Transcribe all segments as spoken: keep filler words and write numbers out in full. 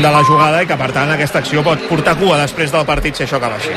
de la jugada i que per tant aquesta acció pot portar cua després del partit si això acaba així.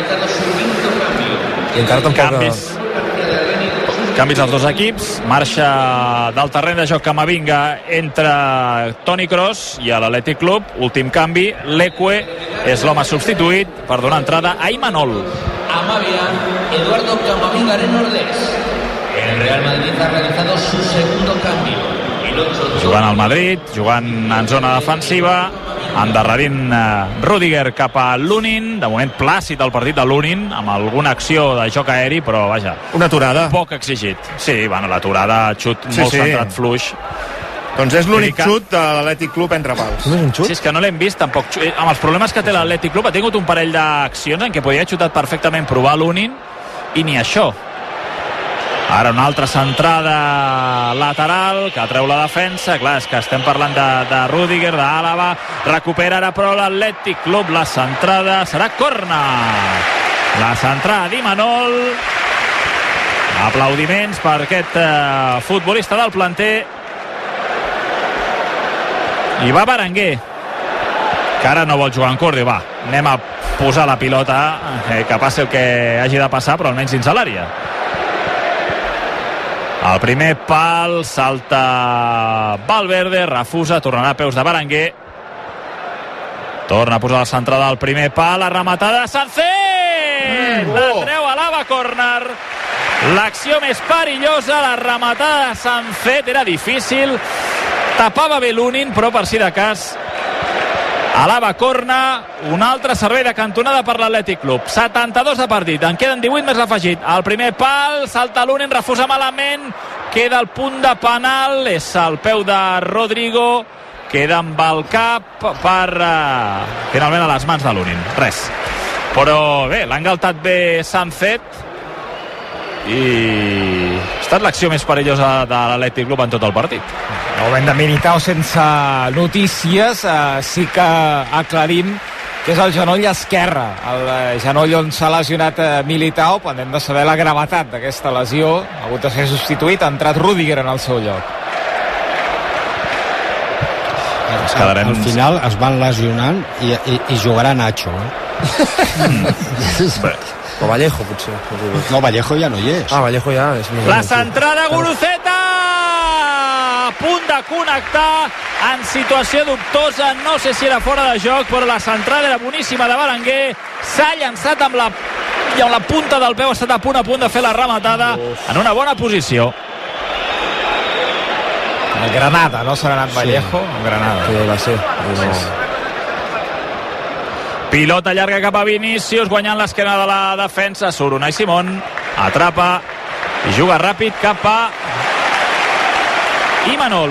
I encara tampoc... Canvis. Canvis als dos equips, marxa del terreny de joc Camavinga entre Toni Kroos i l'Atlètic Club, últim canvi, Leque és l'home substituït per donar entrada a Imanol. Amabia, Eduardo Camavinga Renordes. El Real Madrid ha realizado su segundo cambio. Jugant al Madrid, jugant en zona defensiva, endarrerint Rüdiger cap a Lunin, de moment plàcid el partit de Lunin, amb alguna acció de joc aeri, però vaja, una aturada poc exigit. Sí, bueno, l'aturada, xut sí, molt sí. centrat, fluix. Doncs és l'únic xut de l'Atlètic Club entre pals. No és un xut? Sí, és que no l'hem vist tampoc. Amb els problemes que té l'Atlètic Club, ha tingut un parell d'accions en què podia haver xutat perfectament provar Lunin, i ni això. Ara una altra centrada lateral que treu la defensa. Clar, és que estem parlant de, de Rüdiger, d'Àlava. Recupera ara però l'Atlètic Club. La centrada serà córner. La centrada d'Imanol. Aplaudiments per aquest eh, futbolista del planter. I va Berenguer, que ara no vol jugar en córner. Va, anem a posar la pilota, eh, que passi el que hagi de passar, però almenys dins a l'àrea. El primer pal, salta Valverde, refusa, tornarà a peus de Berenguer. Torna a posar la centrada al primer pal, la rematada de Sancet! La treu a l'Ava córner. L'acció més perillosa, la rematada de Sancet, era difícil. Tapava bé Lunin, però per si de cas Alaba corna, un altre servei de cantonada per l'Atlètic Club. setanta-dos de partit, en queden divuit més afegit. El primer pal, salta Lunin, refusa malament, queda el punt de penal, és el peu de Rodrigo, queda amb el cap per uh, finalment a les mans de Lunin. Res. Però bé, l'ha engaltat bé Sancet i ha estat l'acció més perillosa de l'Atlètic Club en tot el partit. El moment de Militao sense notícies, eh, sí que aclarim que és el genoll esquerre, el eh, genoll on s'ha lesionat eh, Militao, pendent de saber la gravetat d'aquesta lesió. Ha hagut de ser substituït, ha entrat Rüdiger en el seu lloc. Al, quedarem... al final es van lesionant i, i, i jugarà Nacho, eh? Bé. O Vallejo, potser. No, Vallejo ja no hi és. Ah, Vallejo ja és... La centrada, Guruceta! A punt de connectar, en situació dubtosa, no sé si era fora de joc, però la centrada era boníssima de Berenguer, s'ha llançat amb la, i amb la punta del peu, ha estat a punt a punt de fer la rematada, en una bona posició. El Granada, no s'ha anat Vallejo? Sí. El Granada. Sí, va ser. Sí, sí. Pilota llarga cap a Vinícius, guanyant l'esquena de la defensa, surt Unai Simón, atrapa i juga ràpid cap a Imanol.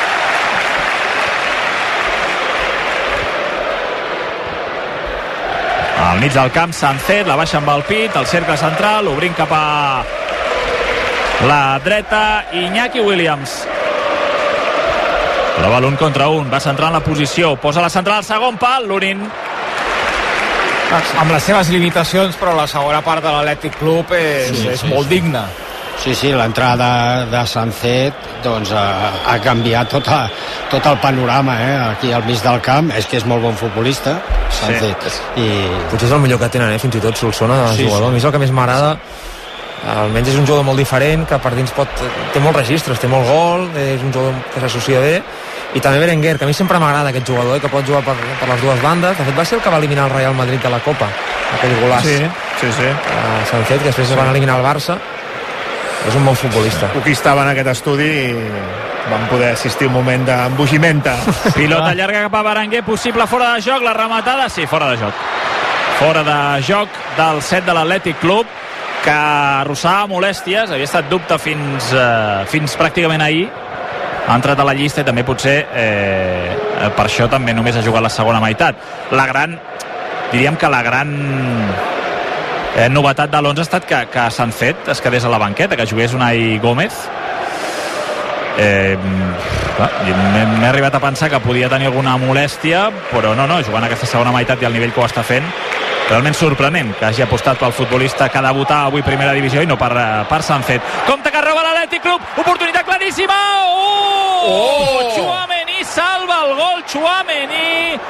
Al mig del camp, Sancet, la baixa amb el pit, el cercle central, obrint cap a la dreta, Iñaki Williams. Prova l'un contra un, va centrant la posició, posa la central al segon pal, Lunin. Amb les seves limitacions, però la segona part de l'Atlètic Club és, sí, és sí, molt sí. digna. Sí, sí, l'entrada de Sancet doncs, ha, ha canviat tot, a, tot el panorama, eh? Aquí al mig del camp. És que és molt bon futbolista, Sancet. Sí. I... Potser és el millor que tenen, eh? Fins i tot Solsona, de sí, jugador. sí. A mi és el que més m'agrada. Almenys és un jugador molt diferent, que per dins pot... té molts registres, té molt gol, és un jugador que s'associa bé. I també Berenguer, que a mi sempre m'agrada aquest jugador, eh? Que pot jugar per, per les dues bandes. De fet, va ser el que va eliminar el Real Madrid de la Copa, aquell golaç. Sí, sí, sí. Uh, Sancet, que després sí. van eliminar el Barça. És un bon futbolista. Aquí estava en aquest estudi i vam poder assistir un moment d'embogimenta. Pilota llarga cap a Berenguer, possible fora de joc, la rematada, sí, fora de joc. Fora de joc del set de l'Atlètic Club, que arrossava molèsties, havia estat dubte fins, eh, fins pràcticament ahir, ha entrat a la llista i també potser eh, per això també només ha jugat la segona meitat. La gran, diríem que la gran eh, novetat de l'onze ha estat que, que Sancet es quedés a la banqueta, que jugués Unai Gómez. Eh, m'he arribat a pensar que podia tenir alguna molèstia, però no, no, jugant aquesta segona meitat i al nivell que ho està fent, realment sorprenent que hagi apostat pel futbolista que debutar avui primera divisió i no per, per Sancet. Compte que roba l'Atlètic Club, oportunitat claríssima. Oh! Oh! Tchouaméni salva el gol, Tchouaméni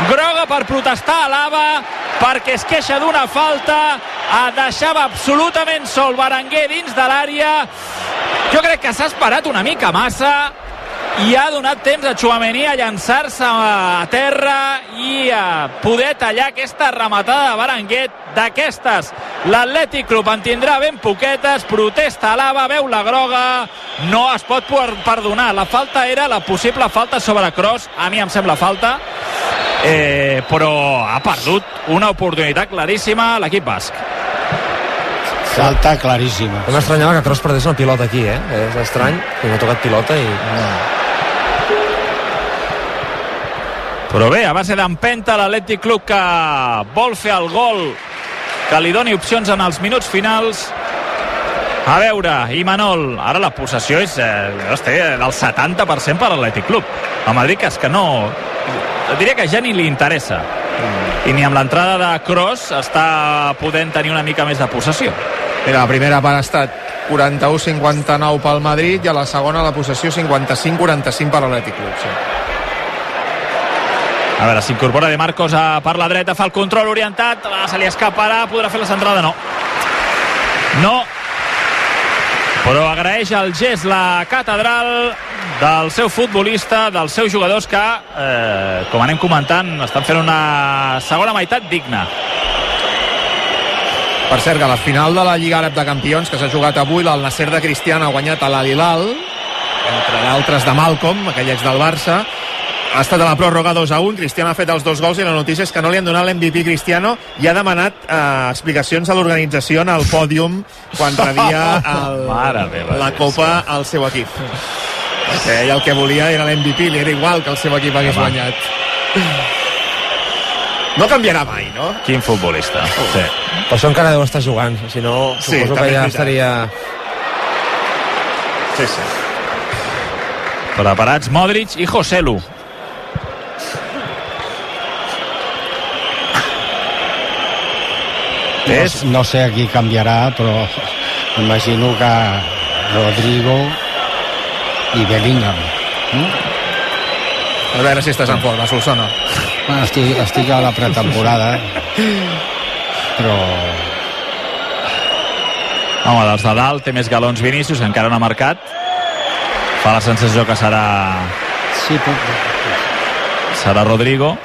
groga per protestar a Lava, perquè es queixa d'una falta, deixava absolutament sol Berenguer dins de l'àrea. Jo crec que s'ha esperat una mica massa i ha donat temps a Tchouaméni a llançar-se a terra i a poder tallar aquesta rematada de Berenguer. D'aquestes l'Atlètic Club en tindrà ben poquetes. Protesta a Lava, veu la groga, no es pot perdonar. La falta era la possible falta sobre Kroos, a mi em sembla falta, eh, però ha perdut una oportunitat claríssima l'equip basc. Falta claríssima. M'estranyava que Kroos perdés una pilota aquí, eh? És estrany, que no ha tocat pilota i... Però bé, a base d'empenta l'Atlètic Club, que vol fer el gol que li doni opcions en els minuts finals. A veure, Imanol, ara la possessió és eh, hosti, del setanta per cent per l'Atlètic Club. El Madrid, que és que no... diria que ja ni li interessa. I ni amb l'entrada de Kroos està podent tenir una mica més de possessió. Mira, la primera part ha estat quaranta-u cinquanta-nou pel Madrid i a la segona la possessió cinquanta-cinc quaranta-cinc per l'Atlètic Club. Sí. A veure, s'incorpora De Marcos a, per la dreta, fa el control orientat, se li escaparà, podrà fer la centrada, no. No. Però agraeix el gest la catedral del seu futbolista, dels seus jugadors que, eh, com anem comentant, estan fent una segona meitat digna. Per cert, que la final de la Lliga Àrab de Campions que s'ha jugat avui, el Nasser de Cristiano ha guanyat a l'Al-Hilal, entre d'altres de Malcom, aquell ex del Barça. Ha estat a la pròrroga dos a un, Cristiano ha fet els dos gols i la notícia és que no li han donat l'M V P Cristiano i ha demanat eh, explicacions a l'organització en el pòdium quan rebia el, meva, la Copa al seu equip. Perquè ell el que volia era l'M V P, li era igual que el seu equip hagués Home. guanyat. No canviarà mai, no? Quin futbolista. Oh. Sí. Per això encara deu estar jugant, si no Sí, suposo també que ja és veritat. estaria... Sí, sí. Preparats Modric i Joselu. No, no sé a qui canviarà, però imagino que Rodrigo i Bellingham. No? A veure si estàs en forma, Solsona. Bueno, estic, estic a la pretemporada, però... Home, dels de dalt té més galons Vinícius, que encara no ha marcat. Fa la sensació que serà... Sí, però... serà Rodrigo.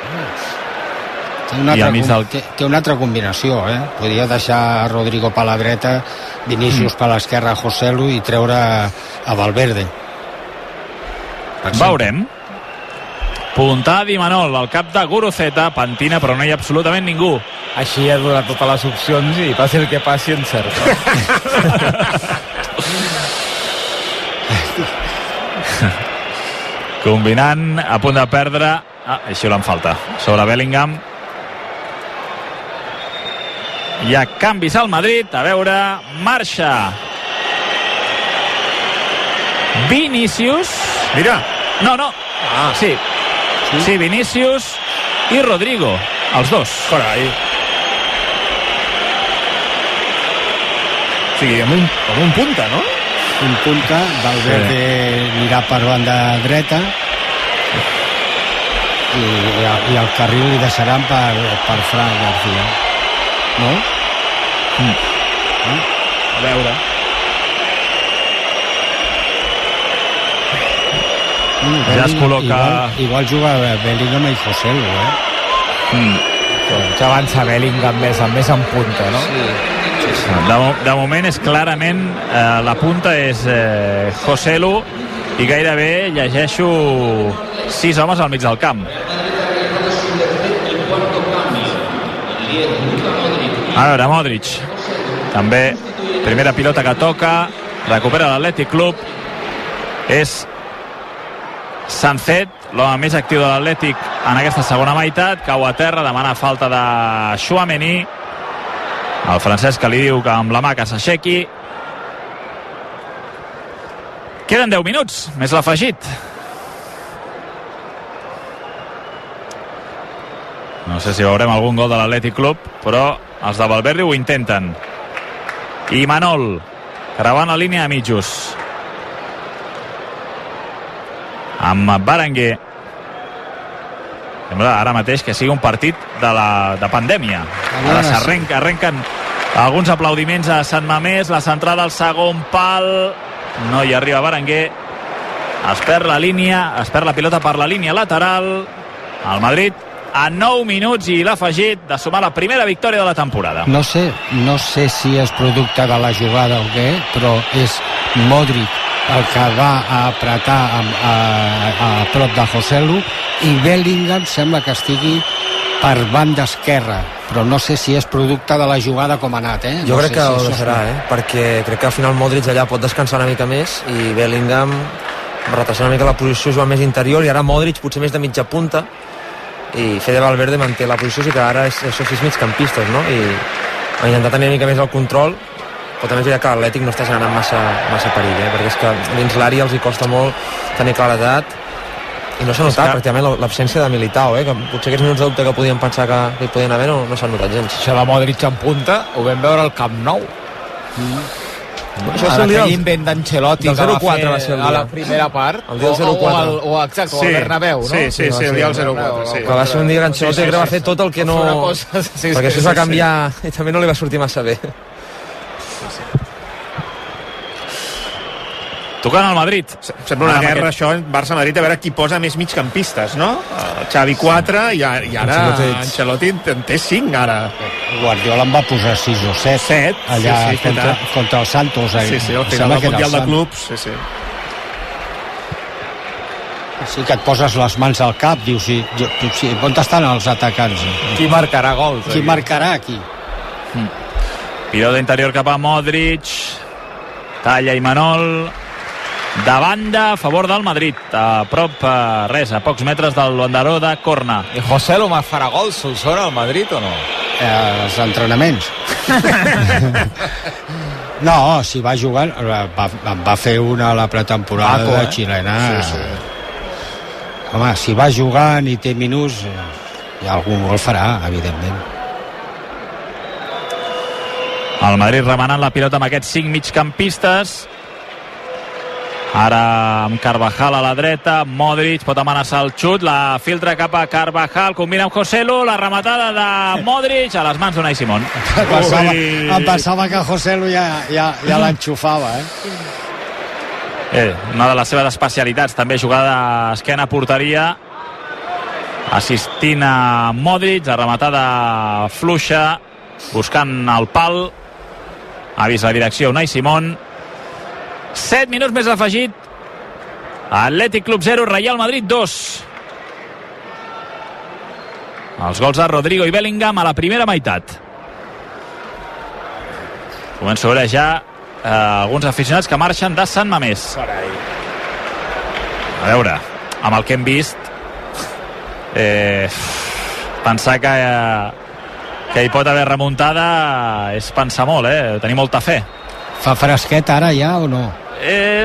Té una, I altra, al mig del- té, té una altra combinació, eh? Podia deixar Rodrigo per la dreta, Vinícius mm. per l'esquerra, Joselu, i treure a Valverde. Per exemple. Veurem. Puntada d'Imanol, al cap de Guruceta, pentina, però no hi ha absolutament ningú. Així ha donat totes les opcions i passi el que passi en cert. Combinant, a punt de perdre. Ah, així l'han falta. Sobre Bellingham. Hi ha canvis al Madrid. A veure, marxa Vinícius. Mira. No, no. Ah, Sí. Sí, Vinícius i Rodrigo. Els dos. carai. O sigui, amb un, amb un punta, no? Un punta, Valverde sí. anirà per banda dreta i, i el carril li deixaran per, per Fran García, no? Mm. Eh? A veure. Mm, Ja es col·loca- Igual, igual juga Bellingham i Joselu, eh? Mm. Ja avança Bellingham més, més en punta, no? De, mo de moment és clarament eh, la punta és eh, Joselu i gairebé llegeixo sis homes al mig del camp. A veure, Modric també, primera pilota que toca, recupera l'Atlètic Club, és Sancet, l'home més actiu de l'Atlètic en aquesta segona meitat, cau a terra, demana falta de Tchouaméni. El francès que li diu que amb la mà que s'aixequi. Queden deu minuts, més l'afegit. No sé si veurem algun gol de l'Atlètic Club, però els de Valverde ho intenten. I Manol, creuant la línia de mitjos. Amb Berenguer. sembla ara mateix que sigui un partit de, la, de pandèmia. Ara s'arrenquen arrenquen alguns aplaudiments a Sant Mamés, la centrada al segon pal, no hi arriba Berenguer, es perd la línia, es perd la pilota per la línia lateral, el Madrid a nou minuts i l'ha afegit de sumar la primera victòria de la temporada. No sé, no sé si és producte de la jugada o què, però és Modric el que va a apretar a, a, a prop de Joselu, i Bellingham sembla que estigui per banda esquerra, però no sé si és producte de la jugada com ha anat, eh? Jo no crec sé que si ho deixarà, eh? Perquè crec que al final Modric allà pot descansar una mica més i Bellingham retrasar una mica la posició, jugar més interior, i ara Modric potser més de mitja punta, i Fede Valverde manté la posició, i que ara és, això sis migcampistes, no? I ha intentat tenir una mica més el control, però també és veritat que l'Atlètic no està generant massa, massa perill, eh? Perquè és que dins l'àrea els hi costa molt tenir claredat, i no s'ha notat que... pràcticament l'absència de Militao, eh? Que potser aquests minuts de dubte que podien pensar que, que hi podien haver no, no s'han notat gens. Això de Modric en punta ho vam veure al Camp Nou. Mm. Això ara aquell invent d'Ancelotti que va fer va ser a la primera part, el dia del zero quatre, o, o, o exacte, sí, o el Bernabéu, no? Sí, sí, sí, el dia del zero quatre, sí. Que va ser un dia que Ancelotti sí, sí, sí, va fer tot el que no... Cosa, sí, sí, perquè això es va canviar sí. I també no li va sortir massa bé. Tocant al Madrid. Sembla una guerra, aquest... això, Barça-Madrid, a veure qui posa més migcampistes, no? Uh, Xavi quatre i, i ara Ancelotti en té cinc, ara. Guardiola en va posar sis o set, set allà sí, sí, contra, contra el Santos. Eh? Sí, sí, al final del Mundial de Clubs. Sí, sí. Sí que et poses les mans al cap, dius, sí, jo, sí, on estan els atacants? Qui marcarà gols? Qui eh? marcarà aquí? Mm. Pilota interior cap a Modric, talla i Manol, de banda a favor del Madrid, a prop, a res, a pocs metres del banderó de corna. I José Loma farà gols, Solsona, al Madrid o no? Eh, els entrenaments. No, si va jugant, va, va fer una a la pretemporada Paco, eh? de xilena. Sí, sí. Home, si va jugant i té minuts, ja algun gol farà, evidentment. El Madrid remenant la pilota amb aquests cinc migcampistes. Ara amb Carvajal a la dreta, Modric pot amenaçar el xut, la filtra cap a Carvajal, combina amb Joselu, la rematada de Modric a les mans d'Unai Simón. Em pensava, em pensava que Joselu ja, ja, ja l'enxufava, eh? Eh, una de les seves especialitats, també jugada esquena a porteria, assistint a Modric, la rematada fluixa, buscant el pal, ha vist la direcció Unai Simón. set minuts més afegit. Atlètic Club zero, Real Madrid dos. Els gols de Rodrigo i Bellingham a la primera meitat. Començo a veure ja eh, alguns aficionats que marxen de Sant Mamés. A veure, amb el que hem vist, eh, pensar que, eh, que hi pot haver remuntada és pensar molt, eh? Tenir molta fe. Fa fresquet ara ja o no? Eh,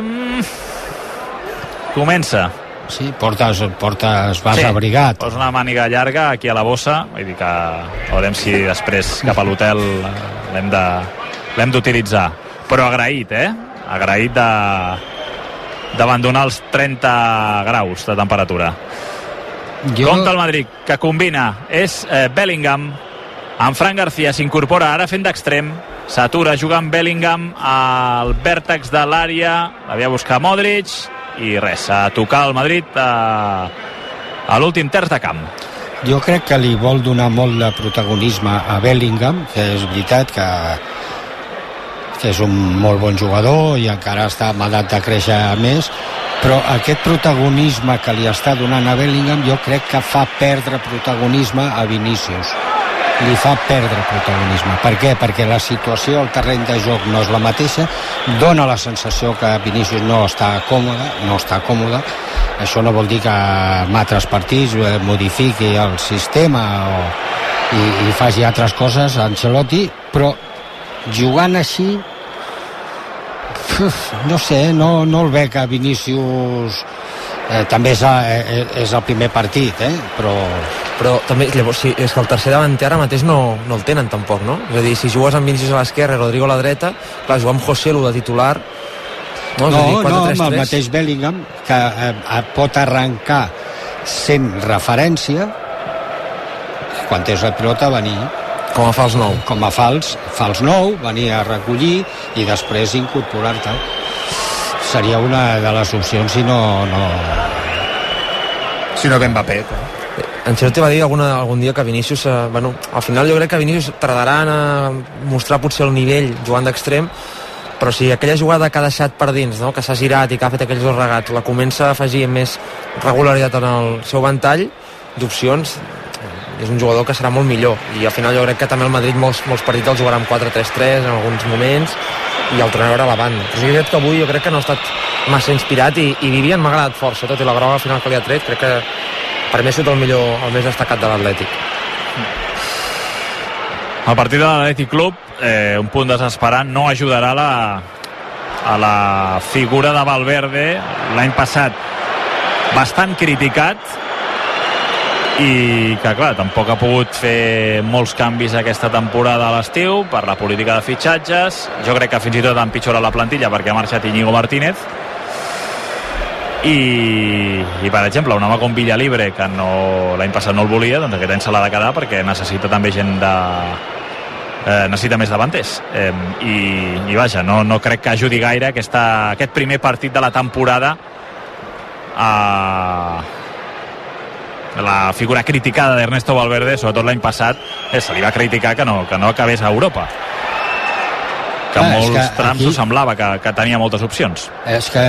comença. Sí, portes, portes vas sí, abrigat. Posa una màniga llarga aquí a la bossa, vull dir que veurem si després cap a l'hotel l'hem de l'hem d'utilitzar. Però agraït, eh? Agraït de d'abandonar els trenta graus de temperatura. Jo... Compte el Madrid, que combina, és eh, Bellingham, amb Fran García s'incorpora ara fent d'extrem, s'atura jugant Bellingham al vèrtex de l'àrea, l'havia buscar Modric i res, a tocar el Madrid a, a l'últim terç de camp. Jo crec que li vol donar molt de protagonisme a Bellingham, que és veritat que, que és un molt bon jugador i encara està amb edat de créixer més, però aquest protagonisme que li està donant a Bellingham jo crec que fa perdre protagonisme a Vinícius. Li fa perdre protagonisme. Per què? Perquè la situació al terreny de joc no és la mateixa, dona la sensació que Vinícius no està còmode, no està còmode. Això no vol dir que en altres partits modifiqui el sistema o, i, i faci altres coses a Ancelotti, però jugant així uf, no sé, no, no el veig a Vinícius. Eh, també és, a, és el primer partit, eh? però... Però també, llavors, sí, és que el tercer davanter ara mateix no, no el tenen tampoc, no? És a dir, si jugues amb Vinícius a l'esquerra i Rodrigo a la dreta, clar, jugar amb Joselu de titular... No, no, dir, no amb el mateix Bellingham, que eh, pot arrencar sent referència, quan tens la pilota venir com a fals nou, com a fals, fals nou, venir a recollir i després incorporar-te. Seria una de les opcions si no... no... si no ve Mbappé. Ancelotti va dir alguna, algun dia que Vinícius, eh, bueno, al final jo crec que Vinícius tardarà a mostrar potser el nivell jugant d'extrem, però si aquella jugada que ha deixat per dins, no? Que s'ha girat i que ha fet aquells dos regats, la comença a afegir més regularitat en el seu ventall d'opcions, és un jugador que serà molt millor, i al final jo crec que també el Madrid molts, molts partits el jugarà amb quatre tres tres en alguns moments i el tornarà a veure a l'avant. Però sí que avui jo crec que no ha estat massa inspirat i, i Vivian m'ha agradat força, tot i la groga al final que li ha tret, crec que per mi ha sigut el millor, el més destacat de l'Atlètic. El partit de l'Atlètic Club, eh, un punt desesperant, no ajudarà la, a la figura de Valverde, l'any passat bastant criticat, i que clar, tampoc ha pogut fer molts canvis aquesta temporada a l'estiu per la política de fitxatges. Jo crec que fins i tot ha empitjorat la plantilla perquè ha marxat Íñigo Martínez i, i per exemple un home com Villalibre, que no, l'any passat no el volia, doncs aquest any se l'ha de quedar perquè necessita també gent de eh, necessita més davanters, eh, i, i vaja, no, no crec que ajudi gaire aquesta, aquest primer partit de la temporada a la figura criticada d'Ernesto Valverde, sobretot l'any passat, eh, se li va criticar que no, que no acabés a Europa, que ah, molts que trams aquí... ho semblava que, que tenia moltes opcions. És que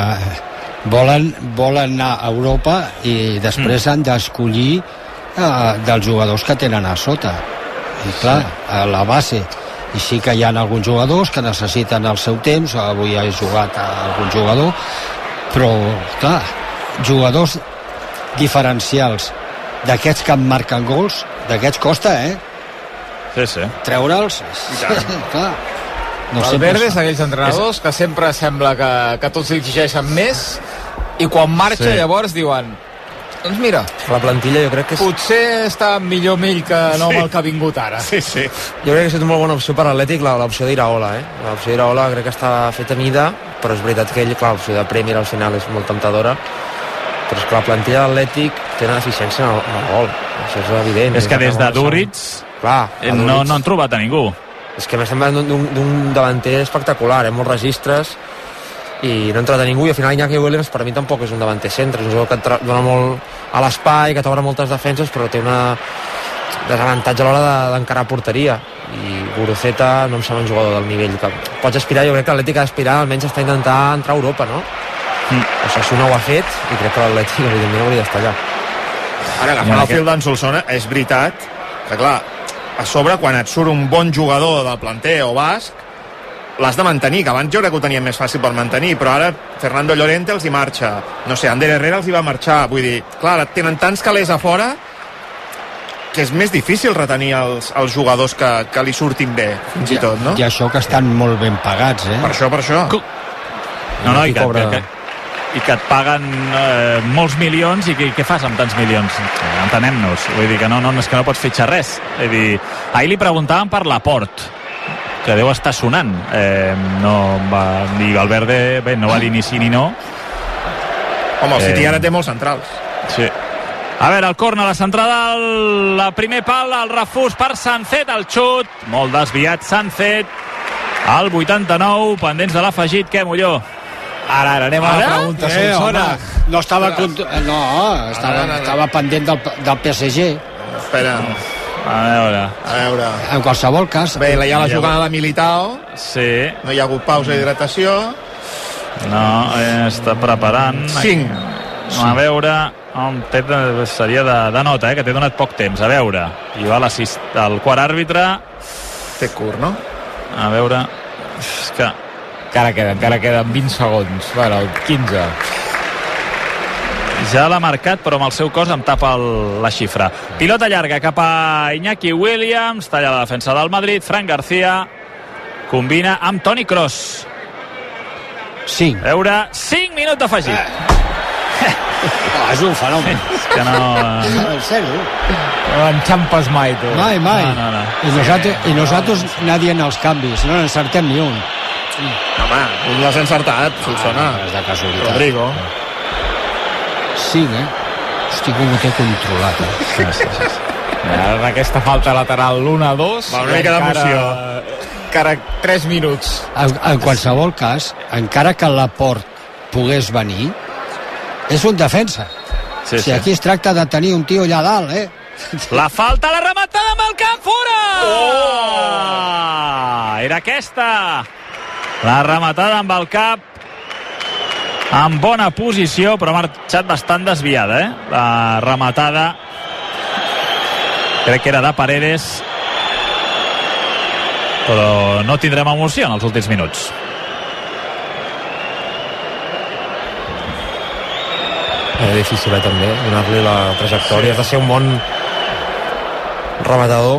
volen, volen anar a Europa i després mm. han d'escollir eh, dels jugadors que tenen a sota, i clar, a la base, i sí que hi ha alguns jugadors que necessiten el seu temps. Avui ha jugat a algun jugador, però clar, jugadors diferencials d'aquests que marquen gols, d'aquests costa, eh? Sí, sí. Treure'ls, clar. No el Valverde és d'aquells entrenadors que sempre sembla que, que tots li exigeixen més i quan marxa sí. llavors diuen doncs mira, la plantilla jo crec que és... potser està millor ell que no amb sí. el que ha vingut ara. Sí, sí. Jo crec que és una molt bona opció per l'Atlètic l'opció d'Iraola, eh? L'opció d'Iraola crec que està feta a mida, però és veritat que ell, clar, l'opció de Premier al final és molt temptadora, però és que la plantilla de l'Atlètic té una deficiència en el, en el gol, això és evident. És que des de Duriz no, no han trobat a ningú. És que m'estem parlant d'un davanter espectacular, eh? Molts registres i no ha entrat a ningú, i al final Iñaki Williams per mi tampoc és un davanter centre, és un jugador que et dona molt a l'espai, que t'obre moltes defenses, però té una desavantatge a l'hora d'encarar porteria, i Guruceta no em sembla un jugador del nivell que pots aspirar. Jo crec que l'Atlètic ha d'aspirar, almenys està intentant entrar a Europa, no? Mm. O sigui, no ho ha fet i crec que l'Atlètic evidentment hauria d'estar allà. Ara agafant el fil d'en Solsona, és veritat que clar, a sobre quan et surt un bon jugador del planter o basc l'has de mantenir, que abans jo crec que ho tenien més fàcil per mantenir, però ara Fernando Llorente els hi marxa, no sé, Ander Herrera els hi va marxar, vull dir, clar, tenen tants calés a fora que és més difícil retenir els, els jugadors que, que li surtin bé, fins i tot, no? I això que estan molt ben pagats, eh? Per això, per això. No, no, i que, que, que, i que et paguen eh, molts milions, i què, què fas amb tants milions? Entenem-nos, vull dir que no, no, és que no pots fitxar res. Vull dir, ahir li preguntaven per Laporte, que deu estar sonant, eh, no va, ni Valverde, bé, no va dir ni sí ni no. Home, el City eh, ara té molts centrals. Sí. A veure, el córner, la centrada, el, el primer pal, el refús per Sancet, el xut, molt desviat Sancet, al vuitanta-nou, pendents de l'afegit, què, Molló? Ara, ara, anem a la pregunta, eh, Solsona. No estava, cont... no, estava, ara, ara. estava pendent del, del P S G. Espera. A veure. A veure. En qualsevol cas. Bé, hi ha la jugada de Militao. Sí. No hi ha hagut pausa d'hidratació. No, eh, està preparant. Cinc. A veure, on té, seria de, de nota, eh, que t'he donat poc temps. A veure, i va el quart àrbitre. Té curt, no? A veure, és que... Encara queden, encara queden vint segons. Bueno, quinze. Ja l'ha marcat, però amb el seu cos em tapa el, la xifra. Pilota llarga cap a Iñaki Williams, talla la defensa del Madrid, Fran García combina amb Toni Kroos. cinc. A veure, cinc minuts d'afegit. Eh. Oh, és un fenomen. És que no... En sèrio? No enxampes mai, tu. Mai, mai. No, no, no. I nosaltres, i nosaltres nadie en els canvis, no n'encertem ni un. Home, un l'has encertat, Solsona. Ah, és de casualitat. Rodrigo. Sí, eh? Hosti, com ho té controlat, eh? Sí, sí, sí. En aquesta falta lateral l'u a dos. Va, una mica d'emoció. Encara tres minuts. En, en qualsevol cas, encara que Laporte pogués venir, és un defensa. Sí, si sí. aquí es tracta de tenir un tio allà dalt, eh? La falta, la rematada amb el camp fora! Oh! Era aquesta. La rematada amb el cap en bona posició, però ha marxat bastant desviada, eh? La rematada crec que era de Paredes, però no tindrem emoció en els últims minuts. És difícil, eh, també, donar-li la trajectòria. Sí. Has de ser un bon rematador.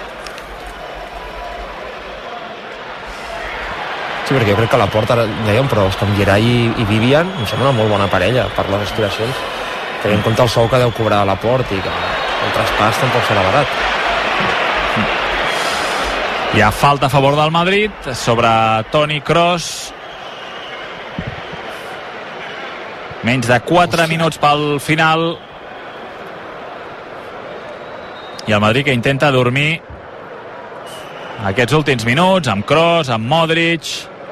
Sí, perquè jo crec que la porta, dèiem, però és que amb Geray i, i Vivian em sembla una molt bona parella per les aspiracions. Tenint en compte el sou que deu cobrar a la Porta i que el traspàs tampoc serà barat. Hi ha falta a favor del Madrid sobre Toni Kroos. Menys de quatre minuts pel final. I el Madrid que intenta dormir aquests últims minuts amb Kroos, amb Modric,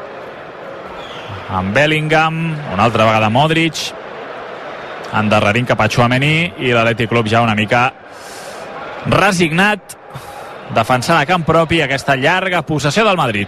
amb Bellingham, una altra vegada Modric, endarrerint cap a Tchouaméni, i l'Atlètic Club ja una mica resignat, defensant a camp propi aquesta llarga possessió del Madrid.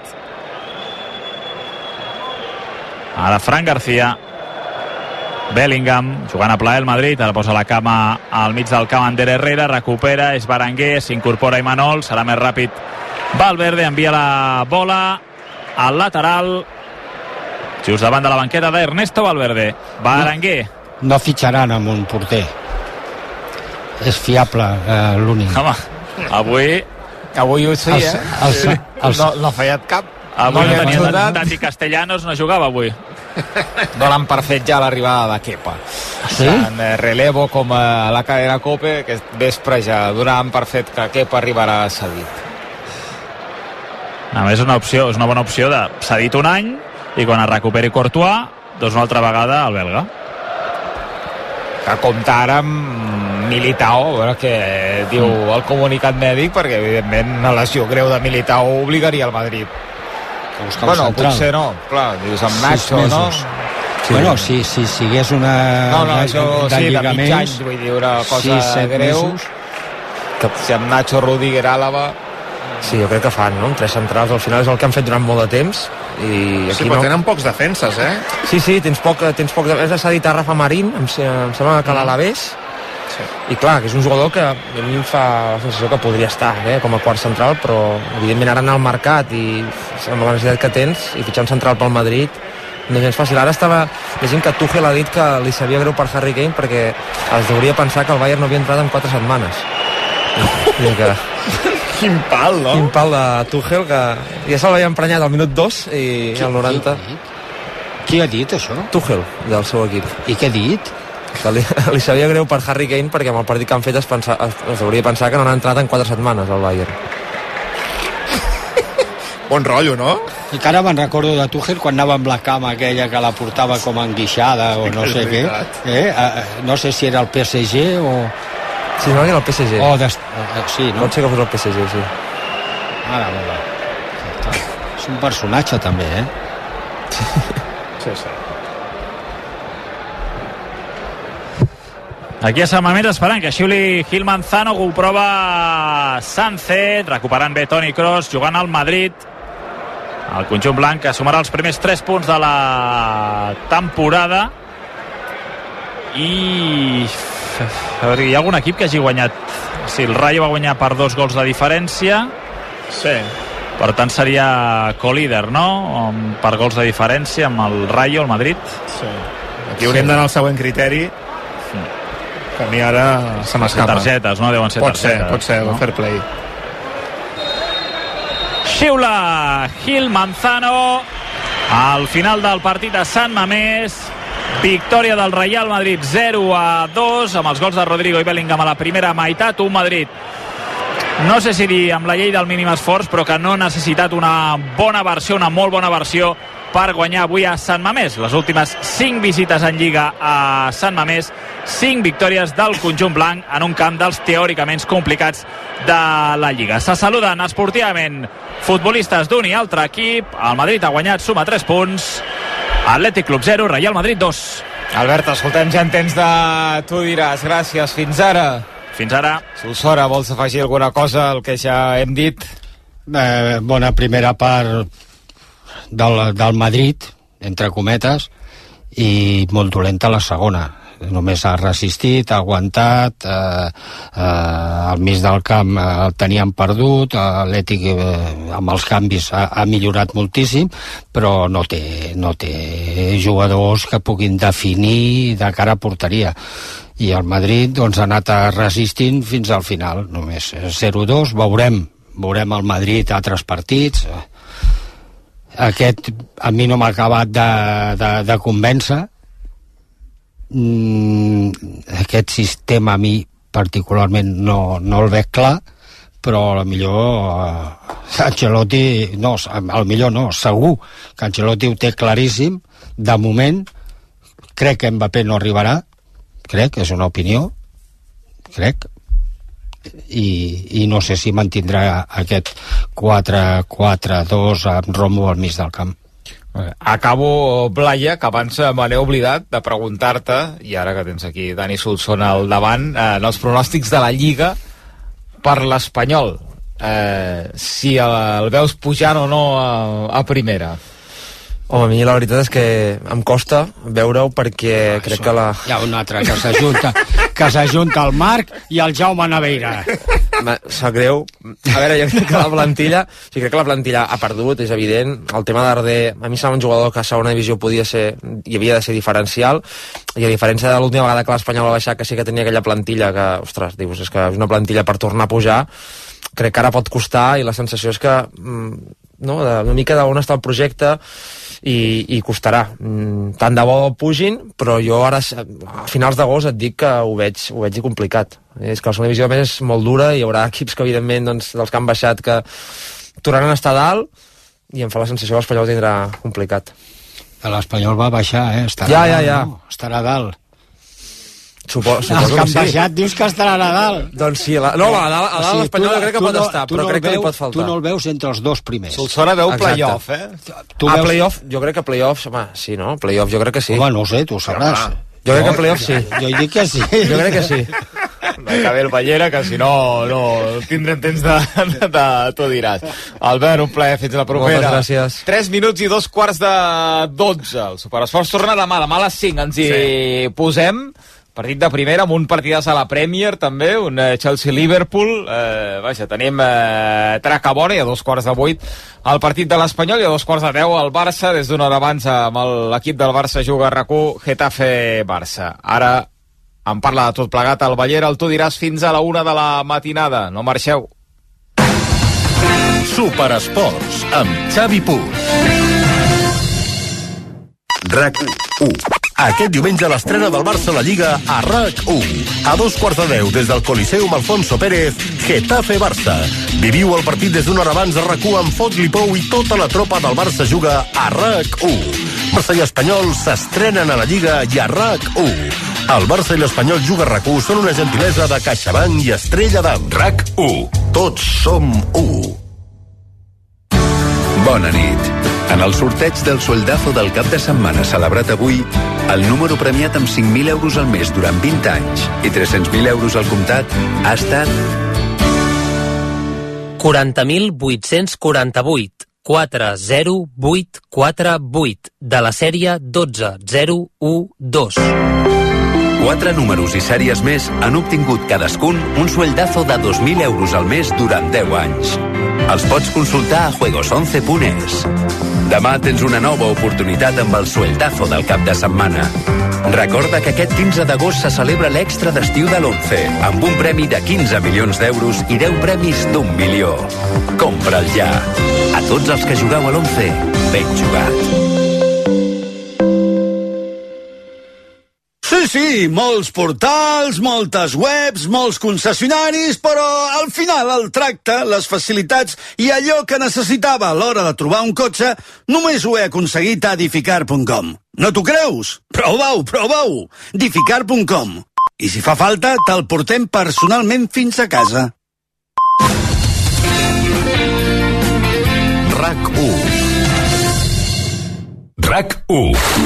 Ara Fran García, Bellingham, jugant a plaer el Madrid, ara posa la cama al mig del camp Ander Herrera, recupera, és Berenguer, s'incorpora Imanol, serà més ràpid Valverde, envia la bola al lateral, just davant de la banqueta d'Ernesto Valverde. Berenguer. No, no fitxaran amb un porter. És fiable, eh, l'únic. Home, avui... Avui ho sé, Els- eh? els- els- no, no ha fallat cap. Avui No no li han tenia ajudat. Tati Castellanos, no jugava avui. Donen per fet ja l'arribada de Kepa. Sí? Tant eh, relevo com a la cadena Cope, que vespre ja donaven per fet que Kepa arribarà cedit. A més, és una opció, és una bona opció de cedit un any i quan es recuperi Courtois, doncs una altra vegada al belga. Que compta ara amb Militao, a veure què diu el comunicat mèdic, perquè evidentment una lesió greu de Militao obligaria al Madrid. Que buscar un Bueno, central. potser no, clar, dius amb Sis Nacho, no? mesos. Bueno, si, si sigués una No, no, això de, sí, de mig lligaments, any, vull dir, una cosa sis, set greu. mesos. Que si amb Nacho, Rudiger, Àlava... Sí, jo crec que fan, no? Tres centrals al final és el que han fet durant molt de temps i aquí Sí, però no. tenen pocs defenses, eh? Sí, sí, tens poc, tens poc de... És cedit a Rafa Marín, em, se- em sembla que a l'Alavés. Sí. I clar, que és un jugador que a mi em fa la sensació que podria estar eh, com a quart central, però evidentment ara anar al mercat i amb la necessitat que tens i fitxar un central pel Madrid no és gens fàcil. Ara estava llegint que Tuchel ha dit que li sabia greu per Harry Kane perquè es hauria pensar que el Bayern no havia entrat en quatre setmanes. I que... Quin pal, no? Quin pal de Tuchel, que ja se'l havia emprenyat al minut dos i al noranta. Qui, qui ha dit això? Tuchel, del seu equip. I què ha dit? Que li, li sabia greu per Harry Kane perquè amb el partit que han fet es, pensa, es, es hauria de pensar que no han entrat en quatre setmanes al Bayern. Bon rotllo, no? I que ara me'n recordo de Tuchel quan anava amb la cama aquella que la portava com enguixada o no És sé què. veritat. Eh? Eh, No sé si era el P S G o... Sí, no, era el P S G. o des... eh, sí, no? Pot ser que fos el P S G, sí. Ara, molt bé. És un personatge també, eh? Sí, sí. Aquí a Sant Mamés esperant que xiuli Gil Manzano, ho prova Sánchez, recuperant bé Toni Kroos, jugant al Madrid. El conjunt blanc que sumarà els primers tres punts de la temporada. I a veure, hi ha algun equip que hagi guanyat. Sí, el Rayo va guanyar per dos gols de diferència. Sí. Per tant seria co-líder, no? Amb- Per gols de diferència amb el Rayo, el Madrid. Sí. Aquí hauríem d'anar al següent criteri, que a mi ara se m'escapa. Targetes, no? Deuen ser Pot ser, targetes. pot ser, no? fair play. Xiula Gil Manzano al final del partit a Sant Mamés. Victòria del Real Madrid zero a dos amb els gols de Rodrigo i Bellingham a la primera meitat. Un Madrid, no sé si dir amb la llei del mínim esforç, però que no ha necessitat una bona versió, una molt bona versió per guanyar avui a Sant Mamés. Les últimes cinc visites en Lliga a Sant Mamés cinc victòries del conjunt blanc en un camp dels teòricament complicats de la Lliga. Se saluden esportivament futbolistes d'un i altre equip. El Madrid ha guanyat, suma tres punts. Atlètic Club zero, Real Madrid dos. Albert, escoltem, ja en temps de Tu diràs. Gràcies, fins ara. Fins ara. Solsona, vols afegir alguna cosa al que ja hem dit? Eh, bona primera part del, del Madrid, entre cometes, i molt dolenta la segona. Només ha resistit, ha aguantat, eh, eh, al mig del camp eh, el tenien perdut, l'Atlètic eh, amb els canvis ha, ha millorat moltíssim, però no té, no té jugadors que puguin definir de cara a porteria. I el Madrid doncs, ha anat resistint fins al final, només zero dos, veurem, veurem el Madrid a altres partits. Aquest a mi no m'ha acabat de, de, de convèncer. Mm, aquest sistema a mi particularment no, no el veig clar, però a lo millor uh, Ancelotti no, a lo millor no, segur que Ancelotti ho té claríssim. De moment crec que Mbappé no arribarà, crec, és una opinió, crec, i, i no sé si mantindrà aquest quatre quatre dos amb Romo al mig del camp. Acabo, Blaya, que abans me n'he oblidat de preguntar-te, i ara que tens aquí Dani Solsona al davant, eh, en els pronòstics de la Lliga per l'Espanyol, eh, si el, el veus pujant o no a, a primera. Home, a mi la veritat és que em costa veure-ho perquè ah, crec que la... Hi ha un altre que s'ajunta que s'ajunta el Marc i el Jaume Naveira. Sap greu. A veure, jo crec que la plantilla o sigui, crec que la plantilla ha perdut, és evident. El tema d'Arder, a mi sembla un jugador que a segona divisió podia ser i havia de ser diferencial, i a diferència de l'última vegada que l'Espanyol va baixar, que sí que tenia aquella plantilla que, ostres, dius, és que és una plantilla per tornar a pujar, crec que ara pot costar, i la sensació és que no, una mica d'on està el projecte i, i costarà. Mm, tant de bo pugin, però jo ara a finals d'agost et dic que ho veig, ho veig complicat. És que la segona divisió a més és molt dura, i hi haurà equips que evidentment doncs, dels que han baixat que tornaran a estar dalt, i em fa la sensació que l'Espanyol tindrà complicat. L'Espanyol va baixar, eh? Estarà ja, ja, ja. Dalt, no? Estarà dalt. Suposo, suposo els que han sí. baixat dius que estarà a dalt. Doncs sí, la, no, a dalt, a dalt l'Espanyol jo crec que pot no, estar, però no crec veu, que li pot faltar. Tu no el veus entre els dos primers. Solsona veu play-off, eh? Tu ah, veus... play-off, jo crec que play-off, home, sí, no? Play-off jo crec que sí. Home, no ho sé, tu ho sabràs. Ja, jo crec que play-off sí. Jo dic que sí. Jo crec que sí. Acabé el Ballera, que si no, no tindrem temps de, de, de tu diràs. Albert, un plaer, fins la propera. Moltes gràcies. tres minuts i dos quarts de dotze. El Superesports torna demà, demà a les cinc ens hi sí. posem. Partit de primera, amb un partidàs a la Premier, també, un eh, Chelsea-Liverpool. Eh, vaja, tenim eh, traca bona, i a dos quarts de vuit el partit de l'Espanyol, i a dos quarts de deu el Barça, des d'una hora abans amb l'equip del Barça juga a RAC u, Getafe-Barça. Ara em parla de tot plegat el Ballera, el Tu diràs fins a la una de la matinada. No marxeu. Superesports, amb Xavi Puig. RAC u. Aquest diumenge l'estrena del Barça a la Lliga a RAC u. A dos quarts de deu des del Coliseum Alfonso Pérez, Getafe-Barça. Viviu el partit des d'una hora abans a RAC u amb Fot-li Pou i tota la tropa del Barça juga a RAC u. Barça i Espanyol s'estrenen a la Lliga i a RAC u. El Barça i l'Espanyol juga a RAC u són una gentilesa de CaixaBank i Estrella d'Am. RAC u. Tots som u. Bona nit. En el sorteig del sueldazo del cap de setmana celebrat avui, el número premiat amb cinc mil euros al mes durant vint anys i tres-cents mil euros al comptat ha estat quaranta mil vuit-cents quaranta-vuit quatre zero vuit quatre vuit de la sèrie dotze zero u dos. Quatre números i sèries més han obtingut cadascun un sueldazo de dos mil euros al mes durant deu anys. Els pots consultar a juegos once punt es. Demà tens una nova oportunitat amb el sueldazo del cap de setmana. Recorda que aquest quinze d'agost se celebra l'extra d'estiu de l'Once, amb un premi de quinze milions d'euros i deu premis d'un milió. Compra'l ja. A tots els que jugueu a l'Once, ben jugat. Sí, sí, molts portals, moltes webs, molts concessionaris, però al final el tracte, les facilitats i allò que necessitava a l'hora de trobar un cotxe només ho he aconseguit a Dificar punt com. No t'ho creus? Prova-ho, prova-ho! Dificar punt com. I si fa falta, te'l portem personalment fins a casa. RAC u. RAC u.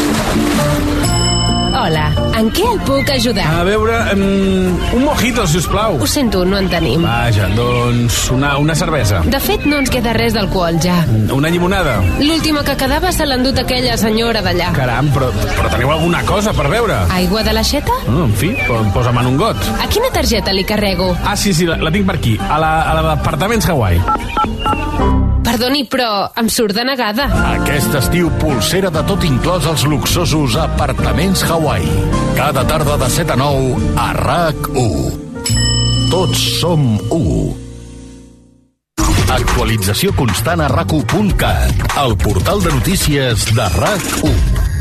Hola, en què el puc ajudar? A veure, um, un mojito, si us plau. Ho sento, no en tenim. Vaja, doncs una, una cervesa. De fet, no ens queda res d'alcohol, ja. Una llimonada. L'última que quedava se l'ha endut aquella senyora d'allà. Caram, però, però teniu alguna cosa per beure? Aigua de l'aixeta? Oh, en fi, posa'm en un got. A quina targeta li carrego? Ah, sí, sí, la, la tinc per aquí, a la, a la d'Apartaments Hawaii. Perdoni, però em surt denegada. Aquest estiu, polsera de tot inclòs als luxosos Apartaments Hawaii. Cada tarda de set a nou a RAC u. Tots som u. Actualització constant a rac u punt cat, el portal de notícies de RAC u.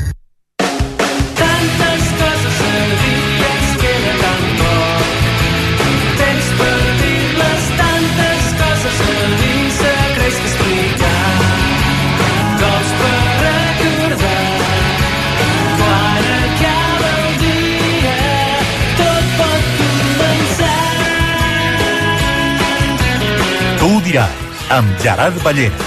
Tantes coses a dir, ens queda tan poc temps per dir-les, tantes coses a dir, secrets que explicar, cops per recordar. Quan acaba el dia, tot pot començar. Tu ho diràs, amb Gerard Ballera.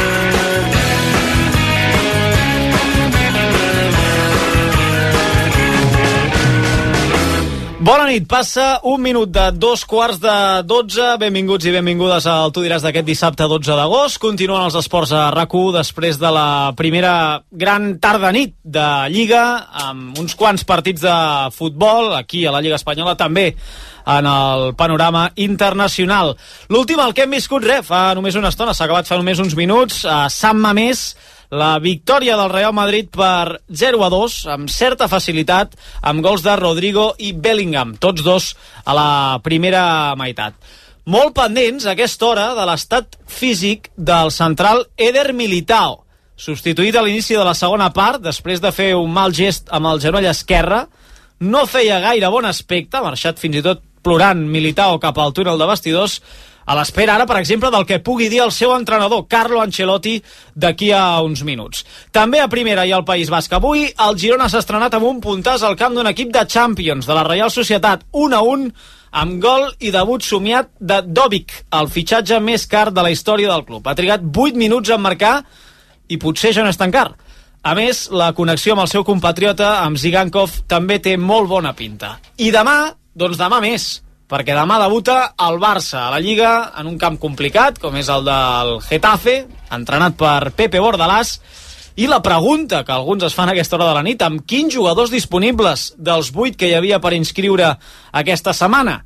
Bona nit, passa un minut de dos quarts de dotze. Benvinguts i benvingudes al Tu diràs d'aquest dissabte dotze d'agost. Continuen els esports a RAC u després de la primera gran tarda-nit de Lliga, amb uns quants partits de futbol, aquí a la Lliga Espanyola, també en el panorama internacional. L'últim, el que hem viscut, res, fa només una estona, s'ha acabat fa només uns minuts, a Sant Mamés, la victòria del Real Madrid per zero a dos, amb certa facilitat, amb gols de Rodrigo i Bellingham, tots dos a la primera meitat. Molt pendents a aquesta hora de l'estat físic del central Eder Militao, substituït a l'inici de la segona part, després de fer un mal gest amb el genoll esquerre. No feia gaire bon aspecte, ha marxat fins i tot plorant Militao cap al túnel de vestidors, a l'espera ara, per exemple, del que pugui dir el seu entrenador, Carlo Ancelotti, d'aquí a uns minuts. També a primera i al País Basc avui, el Girona s'ha estrenat amb un puntàs al camp d'un equip de Champions, de la Reial Societat, un a un, amb gol i debut somiat de Dobic, el fitxatge més car de la història del club. Ha trigat vuit minuts en marcar i potser ja no és tan car. A més, la connexió amb el seu compatriota, amb Zigankov, també té molt bona pinta. I demà, doncs demà més, perquè demà debuta el Barça a la Lliga en un camp complicat, com és el del Getafe, entrenat per Pepe Bordalàs, i la pregunta que alguns es fan a aquesta hora de la nit, amb quins jugadors disponibles dels vuit que hi havia per inscriure aquesta setmana?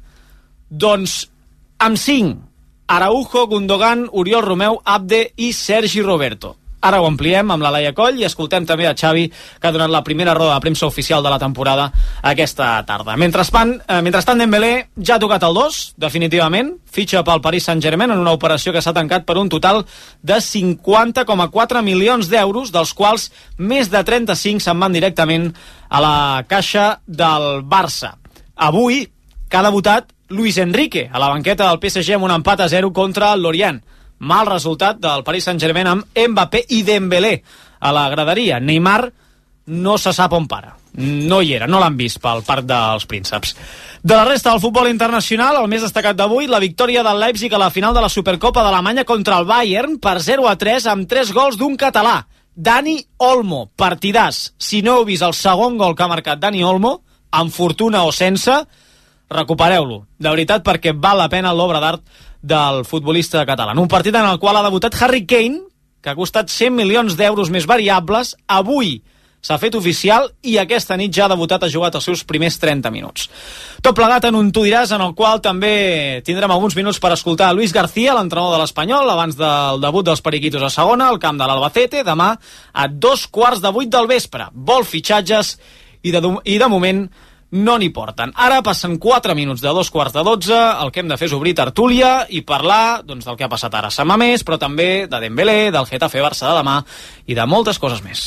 Doncs amb cinc, Araujo, Gundogan, Oriol Romeu, Abde i Sergi Roberto. Ara ho ampliem amb la Laia Coll i escoltem també a Xavi, que ha donat la primera roda de premsa oficial de la temporada aquesta tarda. Mentrestant, eh, mentrestant Dembélé ja ha tocat el dos, definitivament, fitxa pel Paris Saint-Germain en una operació que s'ha tancat per un total de cinquanta coma quatre milions d'euros, dels quals més de trenta-cinc se'n van directament a la caixa del Barça. Avui, que ha debutat Luis Enrique a la banqueta del P S G amb un empat a zero contra el Lorient. Mal resultat del Paris Saint-Germain amb Mbappé i Dembélé a la graderia. Neymar no se sap on para. No hi era, no l'han vist pel Parc dels Prínceps. De la resta del futbol internacional, el més destacat d'avui, la victòria del Leipzig a la final de la Supercopa d'Alemanya contra el Bayern per zero a tres amb tres gols d'un català, Dani Olmo. Partidàs. Si no heu vist el segon gol que ha marcat Dani Olmo, amb fortuna o sense, recupereu-lo. De veritat, perquè val la pena l'obra d'art del futbolista català. Un partit en el qual ha debutat Harry Kane, que ha costat cent milions d'euros més variables. Avui s'ha fet oficial i aquesta nit ja ha debutat, ha jugat els seus primers trenta minuts. Tot plegat en un Tu diràs, en el qual també tindrem alguns minuts per escoltar Luis García, l'entrenador de l'Espanyol, abans del debut dels Periquitos a segona, al camp de l'Albacete, demà a dos quarts de vuit del vespre. Vol fitxatges i de, i de moment no n'hi porten. Ara passen quatre minuts de dos quarts de dotze, el que hem de fer és obrir tertúlia i parlar doncs, del que ha passat ara a Sant Mamés, però també de Dembélé, del Getafe Barça de demà i de moltes coses més.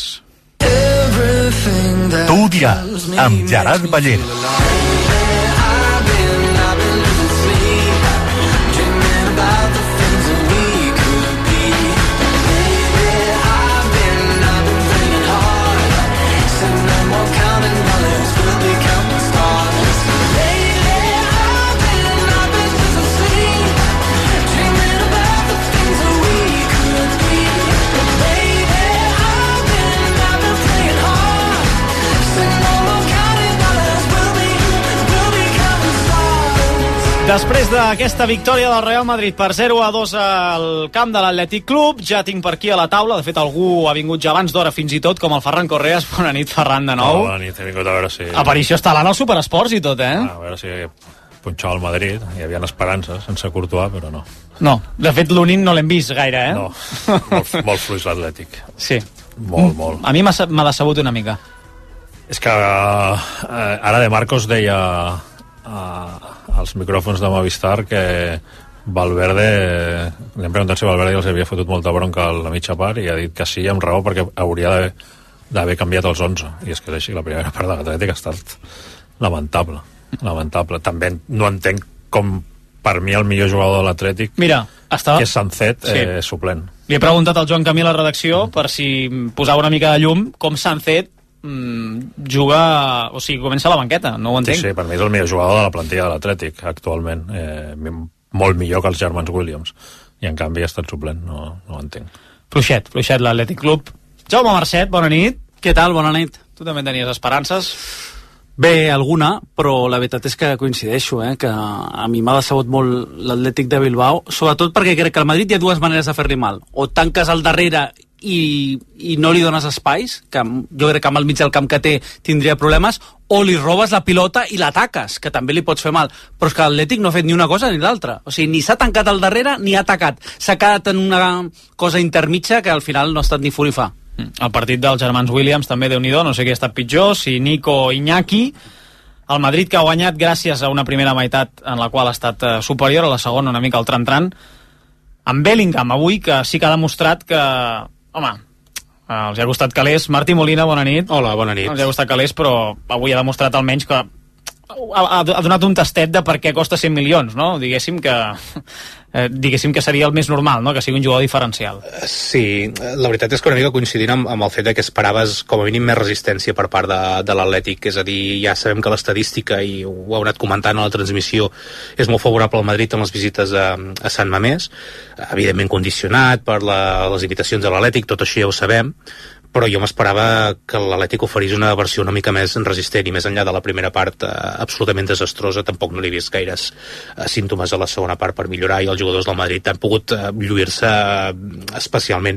Tu ho diràs, amb Gerard Ballera. Després d'aquesta victòria del Real Madrid per zero a dos al camp de l'Atlètic Club, ja tinc per aquí a la taula, de fet algú ha vingut ja abans d'hora fins i tot, com el Ferran Correas. Bona nit, Ferran, de nou. No, bona nit, he vingut a veure si... Aparició estel·lar al Superesports i tot, eh? A veure si punxava el Madrid, hi havia esperances sense Courtois, però no. No, de fet l'Unin no l'hem vist gaire, eh? No, molt, molt fluix l'Atlètic. Sí. Molt, molt. A mi m'ha m'ha decebut una mica. És que eh, ara de Marcos deia... Eh, als micròfons de Movistar que Valverde, li hem preguntat si Valverde els havia fotut molta bronca a la mitja part i ha dit que sí, amb raó, perquè hauria d'haver canviat els onze, i és que és així, la primera part de l'Atlètic ha estat lamentable, lamentable. També no entenc com per mi el millor jugador de l'Atlètic, Mira, estava... que és Sancet, sí. eh, suplent. Li he preguntat al Joan Camí a la redacció per si posava una mica de llum com Sancet Mm, juga, o sigui, comença a la banqueta, no ho entenc. Sí, sí, per mi és el millor jugador de la plantilla de l'Atlètic actualment, eh, molt millor que els germans Williams, i en canvi ha estat suplent, no, no ho entenc. Fluixet, fluixet l'Atlètic Club. Jaume Marcet, bona nit. Què tal? Bona nit. Tu també tenies esperances? Bé, alguna, però la veritat és que coincideixo, eh, que a mi m'ha decebut molt l'Atlètic de Bilbao, sobretot perquè crec que al Madrid hi ha dues maneres de fer-li mal. O tanques al darrere i, i no li dones espais, que jo crec que amb el mig del camp que té tindria problemes, o li robes la pilota i l'ataques, que també li pots fer mal. Però és que l'Atlètic no ha fet ni una cosa ni l'altra. O sigui, ni s'ha tancat al darrere ni ha atacat. S'ha quedat en una cosa intermitja que al final no ha estat ni fu ni fa. El partit dels germans Williams també, Déu-n'hi-do, no sé qui ha estat pitjor, si Nico o Iñaki. El Madrid que ha guanyat gràcies a una primera meitat en la qual ha estat eh, superior, a la segona una mica el tran-tran, amb Bellingham avui, que sí que ha demostrat que, home, eh, els ha gustat calés. Martí Molina, bona nit. Hola, bona nit. Els ha gustat calés, però avui ha demostrat almenys que ha, ha donat un tastet de per què costa cent milions, no? Diguéssim que eh, diguéssim que seria el més normal, no? Que sigui un jugador diferencial. Sí, la veritat és que una mica coincidint amb, amb el fet de que esperaves com a mínim més resistència per part de, de l'Atlètic, és a dir, ja sabem que l'estadística, i ho heu anat comentant a la transmissió, és molt favorable al Madrid en les visites a, a Sant Mamés, evidentment condicionat per la, les invitacions de l'Atlètic, tot això ja ho sabem, però jo m'esperava que l'Atlètic oferís una versió una mica més resistent i més enllà de la primera part eh, absolutament desastrosa. Tampoc no li he vist gaires eh, símptomes a la segona part per millorar, i els jugadors del Madrid han pogut eh, lluir-se eh, especialment.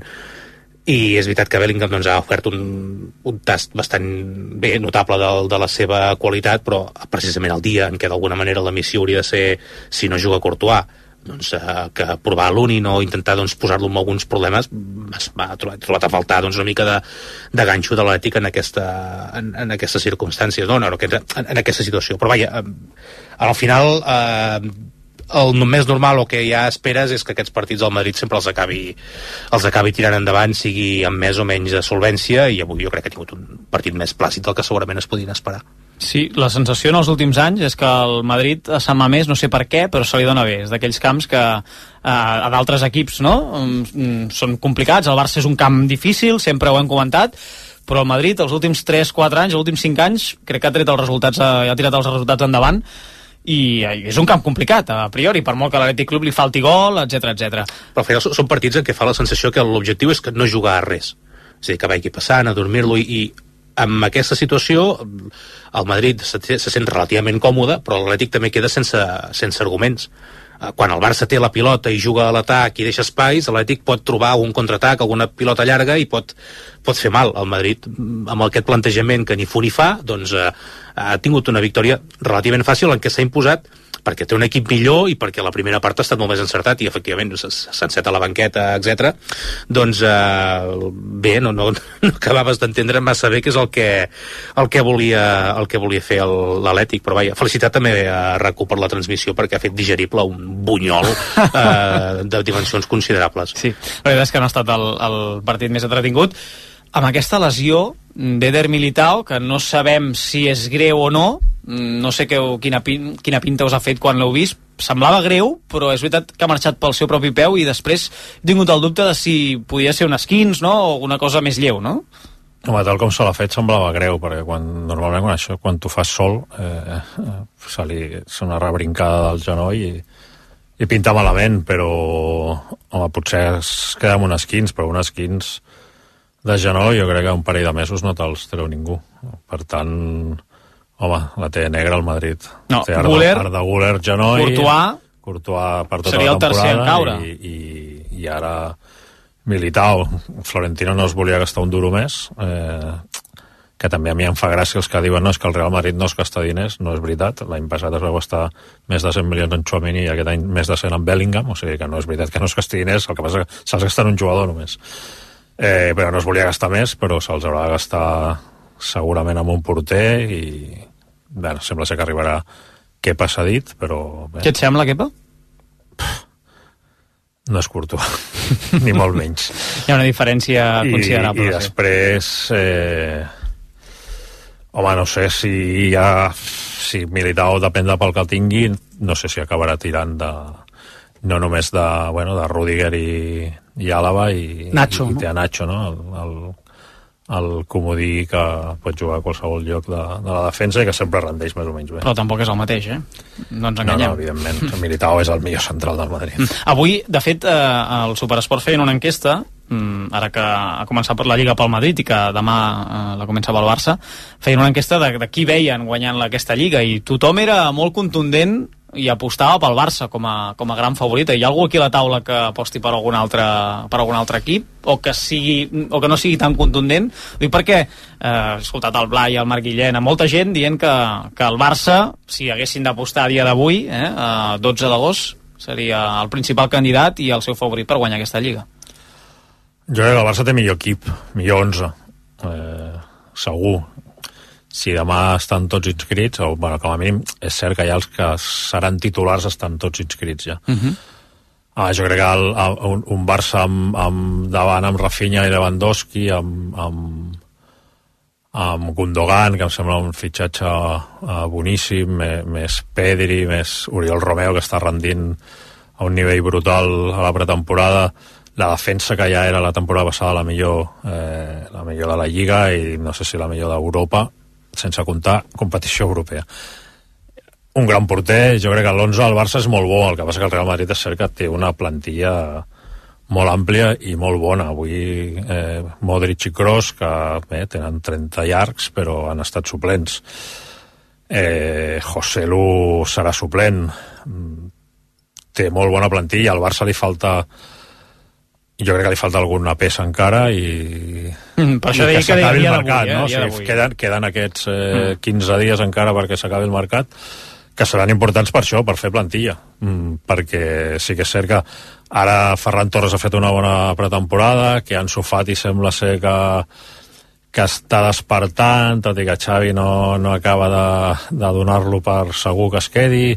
I és veritat que Bellingham doncs, ha ofert un, un tast bastant bé notable de, de la seva qualitat, però precisament el dia en què d'alguna manera la missió hauria de ser, si no juga Courtois, doncs, eh, que provar l'Unin o intentar doncs, posar-lo en alguns problemes, es va trobar, trobat a faltar doncs, una mica de, de ganxo de l'Atlètic en, aquesta, en, en aquestes circumstàncies, no, no, en, en aquesta situació. Però vaja, al final eh, el més normal o que ja esperes és que aquests partits del Madrid sempre els acabi, els acabi tirant endavant, sigui amb més o menys de solvència, i avui jo crec que ha tingut un partit més plàcid del que segurament es podien esperar. Sí, la sensació en els últims anys és que el Madrid a Sant Mamés, no sé per què, però se li dona bé. És d'aquells camps que eh, a d'altres equips no? Mm, són complicats. El Barça és un camp difícil, sempre ho hem comentat, però el Madrid els últims tres quatre anys, els últims cinc anys, crec que ha tret els resultats, eh, ha tirat els resultats endavant, i és un camp complicat a priori, per molt que a l'Atlètic Club li falti gol, etcètera etcètera. Però al final són partits en què fa la sensació que l'objectiu és que no jugar a res, és a dir, que vagi passant, a dormir-lo, i, i amb aquesta situació el Madrid se, se sent relativament còmode, però l'Atlètic també queda sense, sense arguments. Quan el Barça té la pilota i juga a l'atac i deixa espais, l'Atlètic pot trobar algun contraatac, alguna pilota llarga, i pot, pot fer mal. El Madrid, amb aquest plantejament que ni fu ni fa, doncs eh, ha tingut una victòria relativament fàcil en què s'ha imposat perquè té un equip millor i perquè la primera part ha estat molt més encertat, i efectivament s'enceta a la banqueta, etcètera. Doncs eh, bé, no, no, no acabaves d'entendre massa bé què és el que, el que, volia, el que volia fer l'Atlètic, però vaja, felicitat també a RAC1 per la transmissió, perquè ha fet digerible un bunyol eh, de dimensions considerables. Sí, la veritat és que no ha estat el, el partit més entretingut. Amb aquesta lesió d'Eder Militao, que no sabem si és greu o no, no sé que, quina, quina pinta us ha fet quan l'heu vist, semblava greu, però és veritat que ha marxat pel seu propi peu, i després he tingut el dubte de si podia ser un esquins, no?, o una cosa més lleu, no? Home, tal com se l'ha fet semblava greu, perquè quan, normalment quan, això, quan tu fas sol eh, se li és una rebrincada del genoll i, i pinta malament, però home, potser es queda amb un esquins, però un esquins de genoll jo crec que un parell de mesos no te'ls treu ningú. Per tant, Home, la té negra el Madrid. No, té art, Güler, art de Güler, genoll, Courtois, Courtois per tota seria la el tercer en temporada caure. i, i, i ara Militao. Florentino no es volia gastar un duro més, eh, que també a mi em fa gràcia els que diuen no, és que el Real Madrid no es gasta diners. No és veritat, l'any passat es va gastar més de cent milions en Tchouaméni i aquest any més de cent en Bellingham, o sigui que no és veritat que no es gasti diners, el que passa que se'ls gasta en un jugador només. Eh, però no es volia gastar més, però se'ls haurà de gastar segurament amb un porter i bé, sembla ser que arribarà Kepa s'ha dit, però... Bé. Què et sembla, Kepa? No és Courtois, ni molt menys. Hi ha una diferència considerable. I, i després... Eh... Home, no sé si hi ha... Si Militao depèn de pel que tingui, no sé si acabarà tirant de... No només de, bueno, de Rudiger i, i Àlava i, Nacho, i, i no? té a Nacho, no? El, el, el comodí que pot jugar a qualsevol lloc de, de la defensa i que sempre rendeix més o menys bé. Però tampoc és el mateix, eh? No ens enganyem. No, no, evidentment. Militao és el millor central del Madrid. Avui, de fet, eh, el Superesport feien una enquesta, mm, ara que ha començat per la Lliga pel Madrid i que demà eh, la començava el Barça, feien una enquesta de, de qui veien guanyant aquesta Lliga i tothom era molt contundent i apostava pel Barça com a, com a gran favorita. Hi ha algú aquí a la taula que aposti per algun altre, per algun altre equip o que, sigui, o que no sigui tan contundent? Ho dic perquè eh, he escoltat el Blai i el Marc Guillén, molta gent dient que, que el Barça, si haguessin d'apostar a dia d'avui, eh, a dotze d'agost, seria el principal candidat i el seu favorit per guanyar aquesta Lliga. Jo crec que el Barça té millor equip, millor onze, eh, segur. Si demà estan tots inscrits, o bueno, com a mínim és cert que ja els que seran titulars estan tots inscrits ja. Uh -huh. ah, jo crec que el, el, un, un Barça amb, amb davant amb Rafinha i Lewandowski, amb, amb, amb Gundogan, que em sembla un fitxatge uh, boníssim, més, més Pedri, més Oriol Romeu, que està rendint a un nivell brutal a la pretemporada. La defensa que ja era la temporada passada la millor, eh, la millor de la Lliga i no sé si la millor d'Europa, sense comptar competició europea. Un gran porter, jo crec que l'onze del Barça és molt bo, el que passa que el Real Madrid és cert que té una plantilla molt àmplia i molt bona. Avui eh, Modric i Kroos, que bé, tenen trenta llargs, però han estat suplents. Eh, Joselu serà suplent. Té molt bona plantilla, al Barça li falta... Jo crec que li falta alguna peça encara i, mm, per això i deia que que s'acabi el dia mercat, d'avui, no? eh? O sigui, queden, queden aquests eh, quinze dies encara perquè s'acabi el mercat, que seran importants per això, per fer plantilla, mm, perquè sí que és cert que ara Ferran Torres ha fet una bona pretemporada, que Ansu Fati sembla ser que que està despertant, tot i que Xavi no, no acaba de, de donar-lo per segur que es quedi.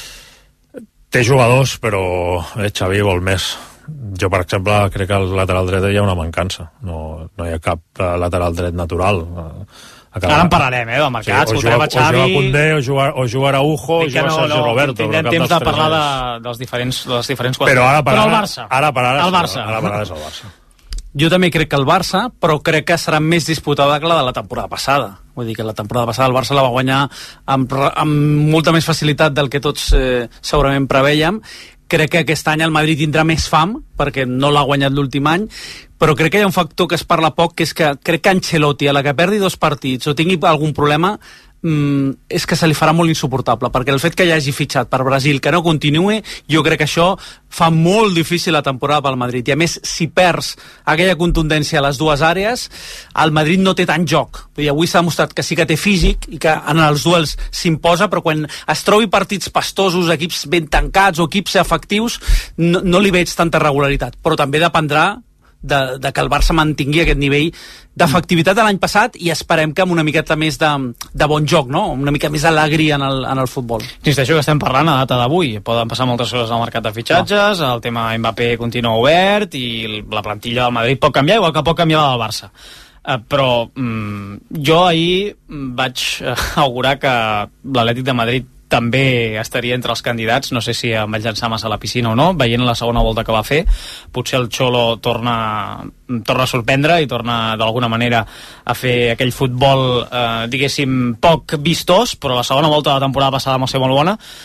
Té jugadors, però eh, Xavi vol més. Jo, per exemple, crec que al lateral dret hi ha una mancança. No, no hi ha cap lateral dret natural. Acaba... Ara en parlarem, eh, del mercat. Sí, o, juga, o juga Koundé, o juga, o juga Araujo, o juga no, Sergio no, Roberto. Tindrem temps de parlar de, dels diferents, de les diferents qüestions. Però ara per però ara, el Barça. Ara per ara, el Barça. Ara per ara és el Barça. Jo també crec que el Barça, però crec que serà més disputada que la de la temporada passada. Vull dir que la temporada passada el Barça la va guanyar amb, amb molta més facilitat del que tots eh, segurament preveiem. Crec que aquest any el Madrid tindrà més fam, perquè no l'ha guanyat l'últim any, però crec que hi ha un factor que es parla poc, que és que crec que Ancelotti, a la que perdi dos partits o tingui algun problema, mm, és que se li farà molt insuportable, perquè el fet que hi hagi fitxat per Brasil que no continuï, jo crec que això fa molt difícil la temporada pel Madrid, i a més, si perds aquella contundència a les dues àrees, el Madrid no té tant joc. Vull dir, avui s'ha demostrat que sí que té físic i que en els duels s'imposa, però quan es trobi partits pastosos, equips ben tancats o equips efectius, no, no li veig tanta regularitat, però també dependrà de, de que el Barça mantingui aquest nivell d'efectivitat de l'any passat i esperem que amb una miqueta més de, de bon joc, no? Una mica més alegria en el, en el futbol. Insisteixo que estem parlant a data d'avui. Poden passar moltes coses al mercat de fitxatges, el tema Mbappé continua obert i la plantilla del Madrid pot canviar, igual que pot canviar la del Barça. Uh, però um, jo ahir vaig uh, augurar que l'Atlètic de Madrid també estaria entre els candidats, no sé si em vaig llançar massa a la piscina o no, veient la segona volta que va fer, potser el Xolo torna, torna a sorprendre i torna d'alguna manera a fer aquell futbol, eh, diguéssim, poc vistós, però la segona volta de la temporada passada va ser molt bona.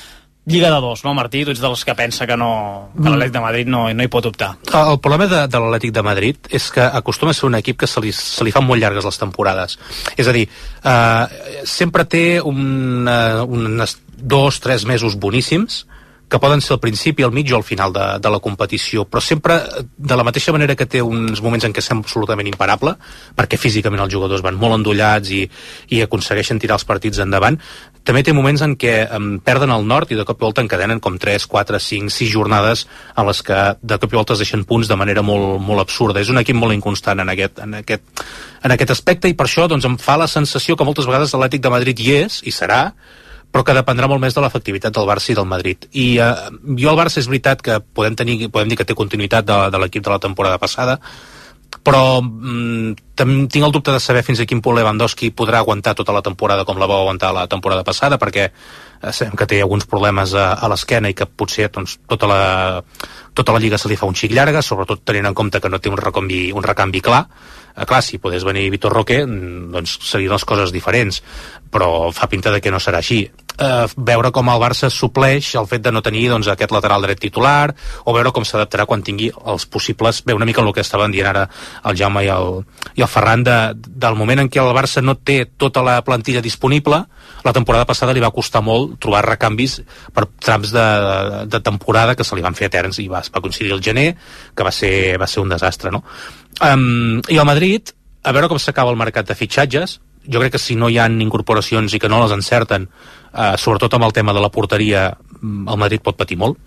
Lliga de dos, no, Martí? Tu ets dels que pensa que, no, que l'Atlètic de Madrid no, no hi pot optar. El problema de, de l'Atlètic de Madrid és que acostuma a ser un equip que se li, se li fan molt llargues les temporades. És a dir, eh, sempre té un, uh, uns dos, tres mesos boníssims, que poden ser al principi, al mig o al final de, de la competició, però sempre de la mateixa manera que té uns moments en què sembla absolutament imparable, perquè físicament els jugadors van molt endollats i, i aconsegueixen tirar els partits endavant, també té moments en què um, perden el nord i de cop i volta encadenen com tres, quatre, cinc, sis jornades en les que de cop i volta es deixen punts de manera molt, molt absurda. És un equip molt inconstant en aquest, en aquest, en aquest aspecte, i per això doncs, em fa la sensació que moltes vegades l'Atlètic de Madrid hi és, i serà, però que dependrà molt més de l'efectivitat del Barça i del Madrid. I eh, jo el Barça és veritat que podem, tenir, podem dir que té continuïtat de, de l'equip de la temporada passada, però mm, tinc el dubte de saber fins a quin punt Lewandowski podrà aguantar tota la temporada com la va aguantar la temporada passada, perquè eh, sabem que té alguns problemes a, a l'esquena i que potser doncs, tota, la, tota la lliga se li fa un xic llarga, sobretot tenint en compte que no té un recanvi, un recanvi clar. Eh, clar, si podés venir Vitor Roque, doncs serien les coses diferents, però fa pinta de que no serà així. Eh, veure com el Barça supleix el fet de no tenir doncs, aquest lateral dret titular, o veure com s'adaptarà quan tingui els possibles, ve una mica el que estaven dient ara el Jaume i el, i el Ferran, de, del moment en què el Barça no té tota la plantilla disponible. La temporada passada li va costar molt trobar recanvis per trams de, de temporada que se li van fer eterns, i va, va coincidir el gener, que va ser, va ser un desastre, no? Um, i el Madrid, a veure com s'acaba el mercat de fitxatges. Jo crec que si no hi ha incorporacions i que no les encerten, eh, sobretot amb el tema de la porteria, el Madrid pot patir molt,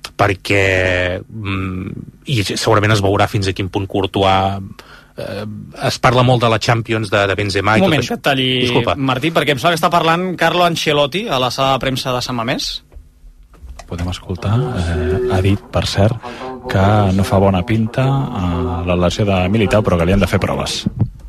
perquè mm, i segurament es veurà fins a quin punt Courtois eh, es parla molt de la Champions de, de Benzema i un moment, tot això. que et talli, Disculpa. Martí, perquè em sembla que està parlant Carlo Ancelotti a la sala de premsa de Sant Mamés. Podem escoltar. Eh, ha dit, per cert, que no fa bona pinta a la lesió de Militao, però que li han de fer proves.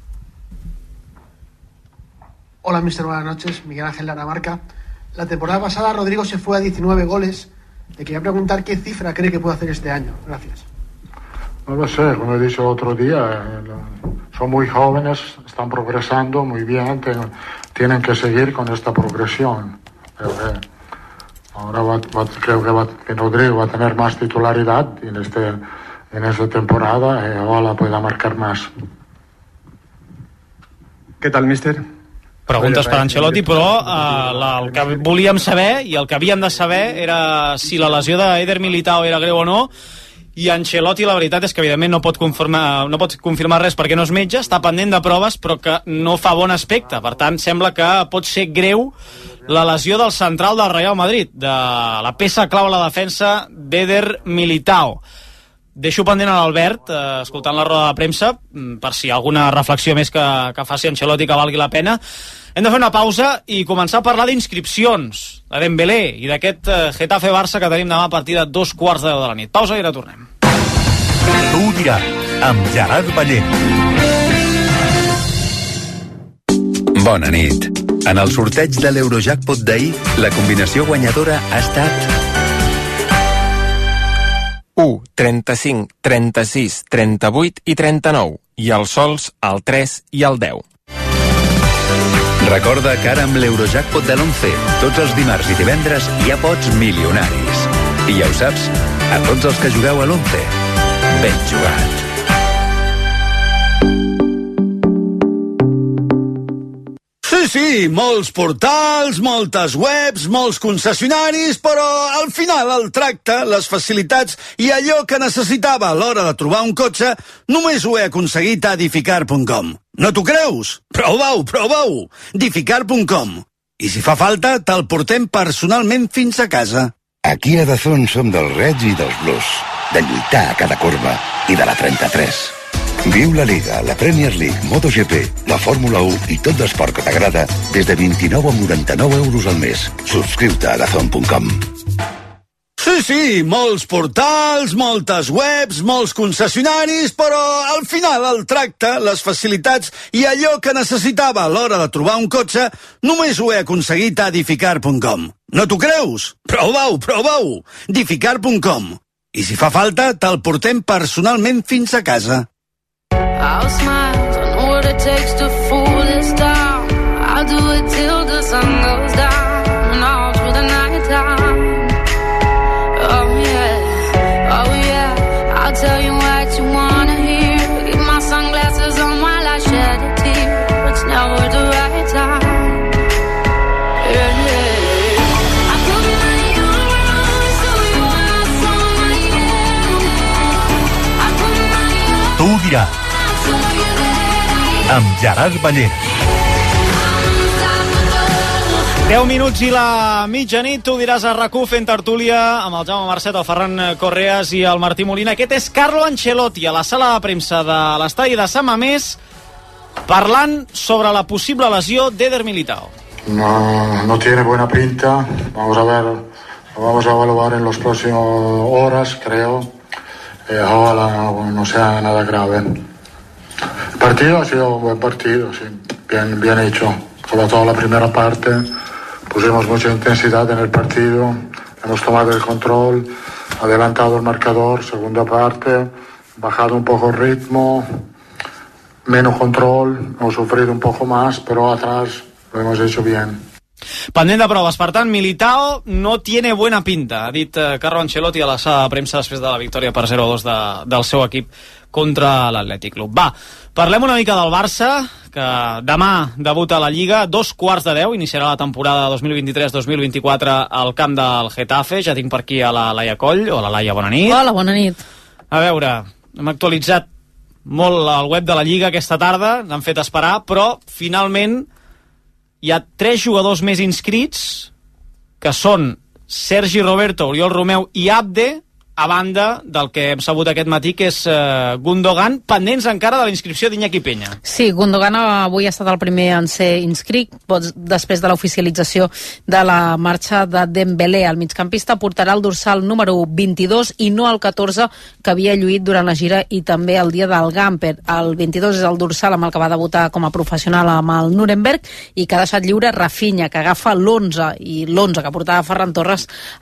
Hola, mister, buenas noches. Miguel Ángel Lara Marca. La temporada pasada Rodrigo se fue a diecinueve goles. Le quería preguntar qué cifra cree que puede hacer este año. Gracias. No lo sé, como he dicho otro día, eh, son muy jóvenes, están progresando muy bien, te, tienen que seguir con esta progresión. Creo que ahora va, va, creo que, va, que Rodrigo va a tener más titularidad en, este, en esta temporada y ojalá pueda marcar más. ¿Qué tal, mister? Preguntes per Ancelotti, però eh, la, el que volíem saber i el que havíem de saber era si la lesió d'Eder Militao era greu o no, i Ancelotti la veritat és que evidentment no pot confirmar, no pot confirmar res perquè no és metge, està pendent de proves, però que no fa bon aspecte. Per tant, sembla que pot ser greu la lesió del central del Real Madrid, de la peça clau a la defensa d'Eder Militao. Deixo pendent a l'Albert, eh, escoltant la roda de premsa, per si alguna reflexió més que, que faci Ancelotti que valgui la pena. Hem de fer una pausa i començar a parlar d'inscripcions, de Dembélé i d'aquest eh, Getafe-Barça que tenim demà a partir de dos quarts de deu de la nit. Pausa i ara tornem. Tu ho dirà, amb Gerard Ballé. Bona nit. En el sorteig de l'Eurojackpot d'ahir, la combinació guanyadora ha estat u, trenta-cinc, trenta-sis, trenta-vuit i trenta-nou, i els sols el tres i el deu. Recorda que ara amb l'Eurojackpot de l'onze, tots els dimarts i divendres hi ha pots milionaris. I ja ho saps, a tots els que jugueu a l'onze, ben jugat. Sí, sí, molts portals, moltes webs, molts concessionaris, però al final el tracte, les facilitats i allò que necessitava a l'hora de trobar un cotxe només ho he aconseguit a Dificar punt com. No t'ho creus? Prova-ho, prova-ho! Dificar punt com. I si fa falta, te'l portem personalment fins a casa. Aquí a Dazón som dels reds i dels blues, de lluitar a cada corba i de la trenta-tres. Viu la Liga, la Premier League, MotoGP, la Fórmula u i tot l'esport que t'agrada des de vint-i-nou coma noranta-nou euros al mes. Subscriu-te a Dazón punt com. Sí, sí, molts portals, moltes webs, molts concessionaris, però al final el tracte, les facilitats i allò que necessitava a l'hora de trobar un cotxe només ho he aconseguit a Dificar punt com. No t'ho creus? Prova-ho, prova-ho! Dificar punt com. I si fa falta, te'l portem personalment fins a casa. I'll smile, don't know what it takes to fool this town. I'll do it till the sun goes down and all through the night time. girar. Amb Gerard Ballera. deu minuts i la mitjanit, tu diràs a RAC u fent tertúlia amb el Jaume Marcet, el Ferran Correas i el Martí Molina. Aquest és Carlo Ancelotti a la sala de premsa de l'estadi de San Mamés parlant sobre la possible lesió d'Eder Militao. No, no tiene buena pinta, vamos a ver, lo vamos a evaluar en las próximas horas, creo. Eh, ojalá no, no sea nada grave. El partido ha sido un buen partido, sí, bien, bien hecho, sobre todo la primera parte. Pusimos mucha intensidad en el partido, hemos tomado el control, adelantado el marcador, segunda parte, bajado un poco el ritmo, menos control, hemos sufrido un poco más, pero atrás lo hemos hecho bien. Pendent de proves, per tant, Militao no tiene buena pinta, ha dit eh, Carlo Ancelotti a la sala de premsa després de la victòria per zero a dos de, del seu equip contra l'Atlètic Club. Va, parlem una mica del Barça, que demà debuta a la Lliga, dos quarts de deu, iniciarà la temporada dos mil vint-i-tres dos mil vint-i-quatre al camp del Getafe. Ja tinc per aquí a la Laia Coll. Hola, Laia, bona nit. Hola, bona nit. A veure, hem actualitzat molt el web de la Lliga aquesta tarda, l'han fet esperar, però finalment hi ha tres jugadors més inscrits, que són Sergi Roberto, Oriol Romeu i Abde, a banda del que hem sabut aquest matí, que és uh, Gundogan, pendents encara de la inscripció d'Iñaki Peña. Sí, Gundogan avui ha estat el primer en ser inscrit, després de l'oficialització de la marxa de Dembélé. El migcampista portarà el dorsal número vint-i-dos i no el catorze, que havia lluït durant la gira i també el dia del Gamper. El vint-i-dos és el dorsal amb el que va debutar com a professional amb el Nuremberg i que ha deixat lliure Rafinha, que agafa l'onze, i l'onze que portava Ferran Torres,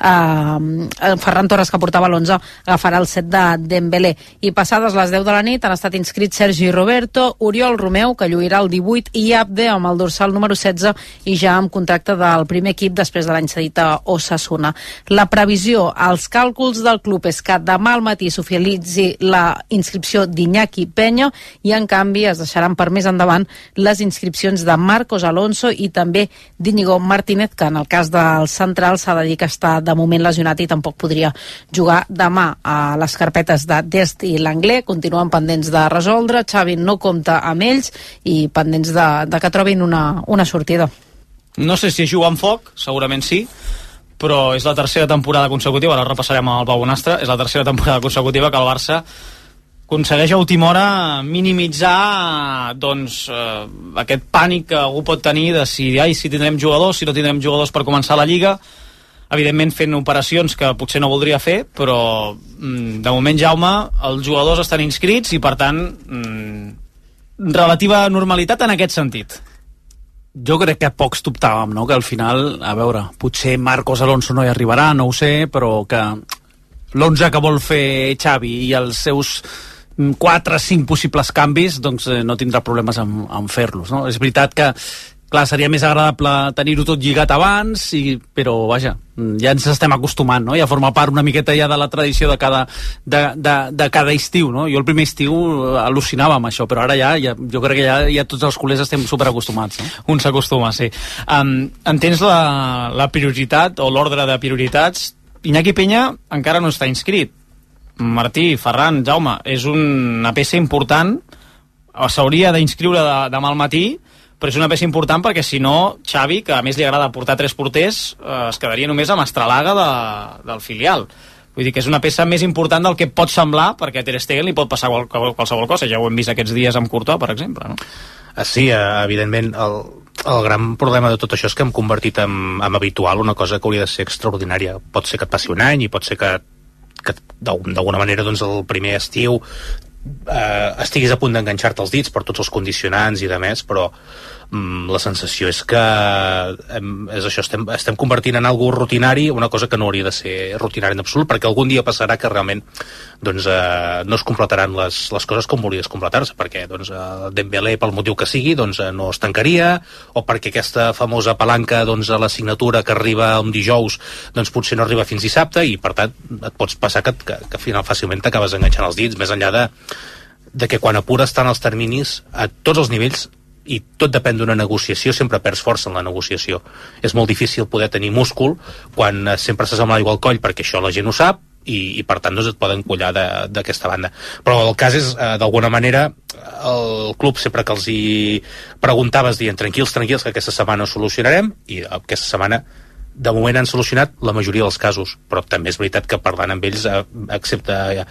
eh, Ferran Torres que portava l'onze agafarà el set de Dembélé. I passades les deu de la nit han estat inscrits Sergi Roberto, Oriol Romeu, que lluirà el divuit, i Abde amb el dorsal número setze i ja amb contracte del primer equip després de l'any cedit a Osasuna. La previsió, els càlculs del club és que demà al matí s'oficialitzi la inscripció d'Iñaki Peña i en canvi es deixaran per més endavant les inscripcions de Marcos Alonso i també d'Íñigo Martínez, que en el cas del central s'ha de dir que està de moment lesionat i tampoc podria jugar demà. A les carpetes de Dest i l'Anglès continuen pendents de resoldre. Xavi no compta amb ells i pendents de, de que trobin una, una sortida. No sé si juga amb foc, segurament sí, però és la tercera temporada consecutiva, ara repassarem el Pau Bonastre, és la tercera temporada consecutiva que el Barça aconsegueix a última hora minimitzar doncs, eh, aquest pànic que algú pot tenir de si, ai, si tindrem jugadors, si no tindrem jugadors per començar la Lliga, evidentment fent operacions que potser no voldria fer, però de moment, Jaume, els jugadors estan inscrits i per tant relativa normalitat en aquest sentit. Jo crec que pocs dubtàvem, no? Que al final, a veure, potser Marcos Alonso no hi arribarà, no ho sé, però que l'onze que vol fer Xavi i els seus quatre o cinc possibles canvis, doncs eh, no tindrà problemes en, en fer-los, no? És veritat que clar, seria més agradable tenir-ho tot lligat abans, i, però vaja, ja ens estem acostumant, no? Ja forma part una miqueta ja de la tradició de cada, de, de, de cada estiu, no? Jo el primer estiu al·lucinava amb això, però ara ja, ja jo crec que ja, ja tots els culers estem superacostumats, no? Un s'acostuma, sí. Um, entens la, la prioritat o l'ordre de prioritats? Iñaki Peña encara no està inscrit. Martí, Ferran, Jaume, és una peça important, s'hauria d'inscriure de, demà al matí, però és una peça important perquè si no Xavi, que a més li agrada portar tres porters, eh, es quedaria només amb Estralaga de, del filial. Vull dir que és una peça més important del que pot semblar, perquè a Ter Stegen li pot passar qual, qualsevol cosa, ja ho hem vist aquests dies amb Courtois, per exemple, no? Sí, evidentment el, el gran problema de tot això és que hem convertit en, en habitual una cosa que hauria de ser extraordinària. Pot ser que et passi un any i pot ser que, que d'alguna manera doncs, el primer estiu eh, estiguis a punt d'enganxar-te els dits per tots els condicionants i de més, però mm, la sensació és que hem, és això, estem, estem convertint en algo rutinari una cosa que no hauria de ser rutinari en absolut, perquè algun dia passarà que realment doncs, eh, no es completaran les, les coses com hauries completar-se, perquè doncs, eh, Dembélé, pel motiu que sigui, doncs, eh, no es tancaria, o perquè aquesta famosa palanca doncs, a la signatura que arriba un dijous doncs, potser no arriba fins dissabte, i per tant et pots passar que, que, que al final fàcilment t'acabes enganxant els dits, més enllà de, de que quan apures tant els terminis a tots els nivells, i tot depèn d'una negociació, sempre perds força en la negociació. És molt difícil poder tenir múscul quan sempre s'assembla igual coll, perquè això la gent ho sap, i, i per tant doncs et poden collar d'aquesta banda. Però el cas és, eh, d'alguna manera, el club sempre que els hi preguntaves dient tranquils, tranquils, que aquesta setmana ho solucionarem, i aquesta setmana de moment han solucionat la majoria dels casos, però també és veritat que parlant amb ells, eh, excepte eh,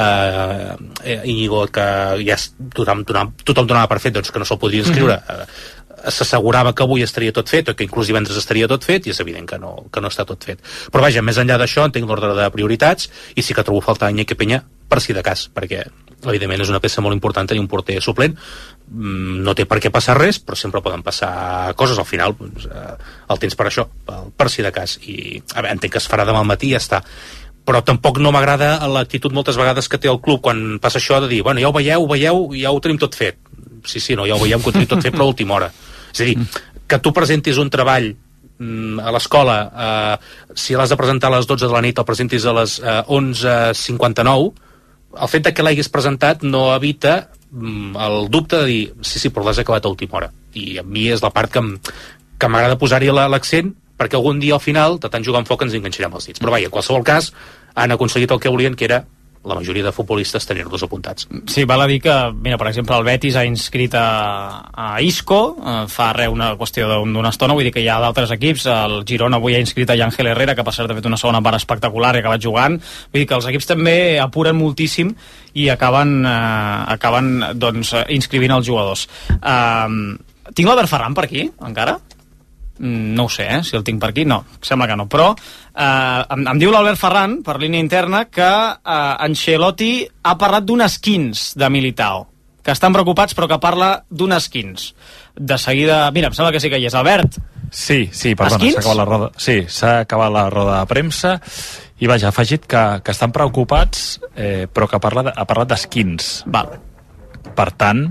eh, Íñigo, que ja tothom, tothom, tothom donava per fet doncs, que no se'l podria inscriure, mm-hmm. eh, s'assegurava que avui estaria tot fet o que inclús divendres estaria tot fet, i és evident que no, que no està tot fet. Però vaja, més enllà d'això entenc l'ordre de prioritats, i sí que trobo faltar Iñaki Peña per si de cas, perquè evidentment és una peça molt important tenir un porter suplent. No té per què passar res, però sempre poden passar coses al final, doncs, eh, el tens per això, per, per si de cas, i a veure, entenc que es farà demà al matí i ja està. Però tampoc no m'agrada l'actitud moltes vegades que té el club quan passa això de dir, bueno, ja ho veieu, ho veieu, ja ho tenim tot fet. Sí, sí, no, ja ho veiem que ho tenim tot fet, però a última hora. És a dir, que tu presentis un treball mm, a l'escola, eh, si l'has de presentar a les dotze de la nit, el presentis a les eh, onze cinquanta-nou, el fet de que l'haguis presentat no evita mm, el dubte de dir, sí, sí, però l'has acabat a última hora. I a mi és la part que, que m'agrada posar-hi l'accent, perquè algun dia al final, de tant jugar amb foc, ens enganxarem els dits. Però vaja, en qualsevol cas, han aconseguit el que volien, que era la majoria de futbolistes tenir-los apuntats. Sí, val a dir que, mira, per exemple, el Betis ha inscrit a, a Isco, eh, fa res una qüestió d'una estona, vull dir que hi ha d'altres equips, el Girona avui ha inscrit a Ángel Herrera, que per cert ha fet una segona part espectacular i ha acabat jugant, vull dir que els equips també apuren moltíssim i acaben, eh, acaben doncs, inscrivint els jugadors. Eh, tinc l'Albert Ferran per aquí, encara? No ho sé, eh, si el tinc per aquí, no, sembla que no, però eh, em, em diu l'Albert Ferran, per línia interna, que eh, Ancelotti ha parlat d'un skins de Militao, que estan preocupats però que parla d'un skins. De seguida, mira, em sembla que sí que hi és. Albert? Sí, sí, perdona, s'ha acabat la roda, sí, s'ha acabat la roda de premsa i vaja, ha afegit que, que estan preocupats eh, però que ha parlat, ha parlat d'skins. Val. Per tant,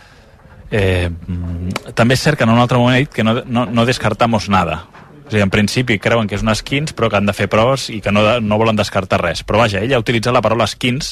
Eh, també és cert que en un altre moment ha dit que no, no, no descartamos nada, o sigui, en principi creuen que és un skins però que han de fer proves i que no, no volen descartar res, però vaja, ell ha utilitzat la paraula skins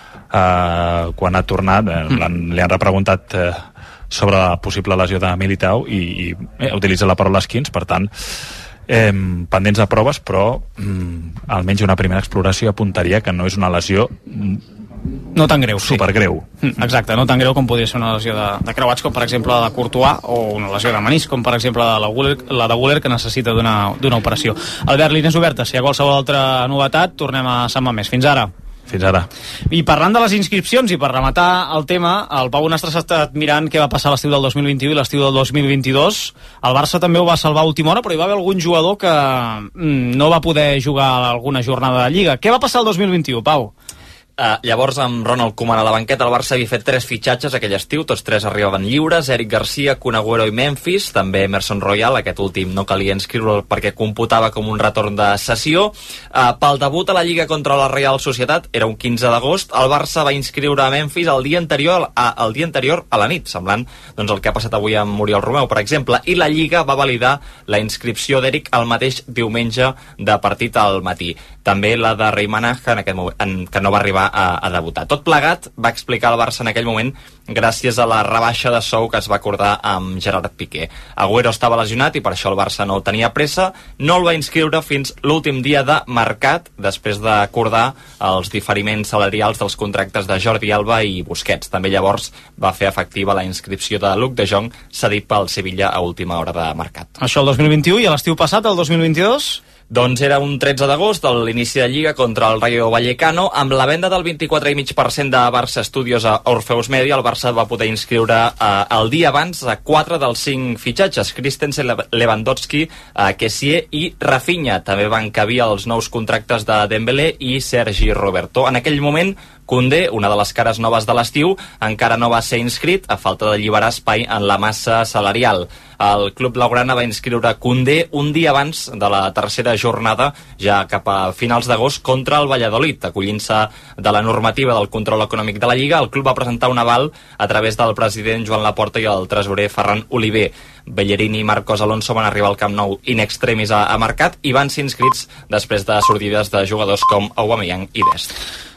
eh, quan ha tornat, eh, mm. li han repreguntat eh, sobre la possible lesió de Militao i, i eh, ha utilitzat la paraula skins, per tant eh, pendents de proves, però mm, almenys una primera exploració apuntaria que no és una lesió mm, no tan greu, sí. Supergreu. Exacte, no tan greu com podria ser una lesió de, de creuats, com per exemple la de Courtois, o una lesió de menisc, com per exemple la de Guller, la de Guller que necessita d'una operació. Albert, línies obertes, si hi ha qualsevol altra novetat, tornem a Sant Mamés. Fins ara. Fins ara. I parlant de les inscripcions, i per rematar el tema, el Pau Nastres ha estat mirant què va passar l'estiu del dos mil vint-i-u i l'estiu del dos mil vint-i-dos. El Barça també ho va salvar a última hora, però hi va haver algun jugador que mm, no va poder jugar alguna jornada de Lliga. Què va passar el dos mil vint-i-u, Pau? Uh, llavors, amb Ronald Koeman a la banqueta, el Barça havia fet tres fitxatges aquell estiu, tots tres arribaven lliures, Eric Garcia, Kun Agüero i Memphis, també Emerson Royal, aquest últim no calia inscriure'l perquè computava com un retorn de sessió. Uh, pel debut a la Lliga contra la Real Societat, era un quinze d'agost, el Barça va inscriure a Memphis el dia anterior a, el dia anterior a la nit, semblant doncs, el que ha passat avui amb Muriel Romeu, per exemple, i la Lliga va validar la inscripció d'Eric el mateix diumenge de partit al matí. També la de Reimanah, que, en aquest moment, en, que no va arribar a, a debutar. Tot plegat va explicar el Barça en aquell moment gràcies a la rebaixa de sou que es va acordar amb Gerard Piqué. Agüero estava lesionat i per això el Barça no tenia pressa, no el va inscriure fins l'últim dia de mercat, després d'acordar els diferiments salarials dels contractes de Jordi Alba i Busquets. També llavors va fer efectiva la inscripció de Luc de Jong, cedit pel Sevilla a última hora de mercat. Això el dos mil vint-i-u, i a l'estiu passat, el dos mil vint-i-dos? Doncs era un tretze d'agost, a l'inici de Lliga contra el Rayo Vallecano, amb la venda del vint-i-quatre coma cinc per cent de Barça Studios a Orpheus Media, el Barça va poder inscriure eh, el dia abans a quatre dels cinc fitxatges, Christensen, Lewandowski, eh, Kessié i Rafinha. També van cabir els nous contractes de Dembélé i Sergi Roberto. En aquell moment, Koundé, una de les cares noves de l'estiu, encara no va ser inscrit, a falta d'alliberar espai en la massa salarial. El club blaugrana va inscriure Koundé un dia abans de la tercera jornada, ja cap a finals d'agost, contra el Valladolid. Acollint-se de la normativa del control econòmic de la Lliga, el club va presentar un aval a través del president Joan Laporta i el tresorer Ferran Oliver. Bellerín i Marcos Alonso van arribar al Camp Nou in extremis a, a mercat i van ser inscrits després de sortides de jugadors com Aubameyang i Dest.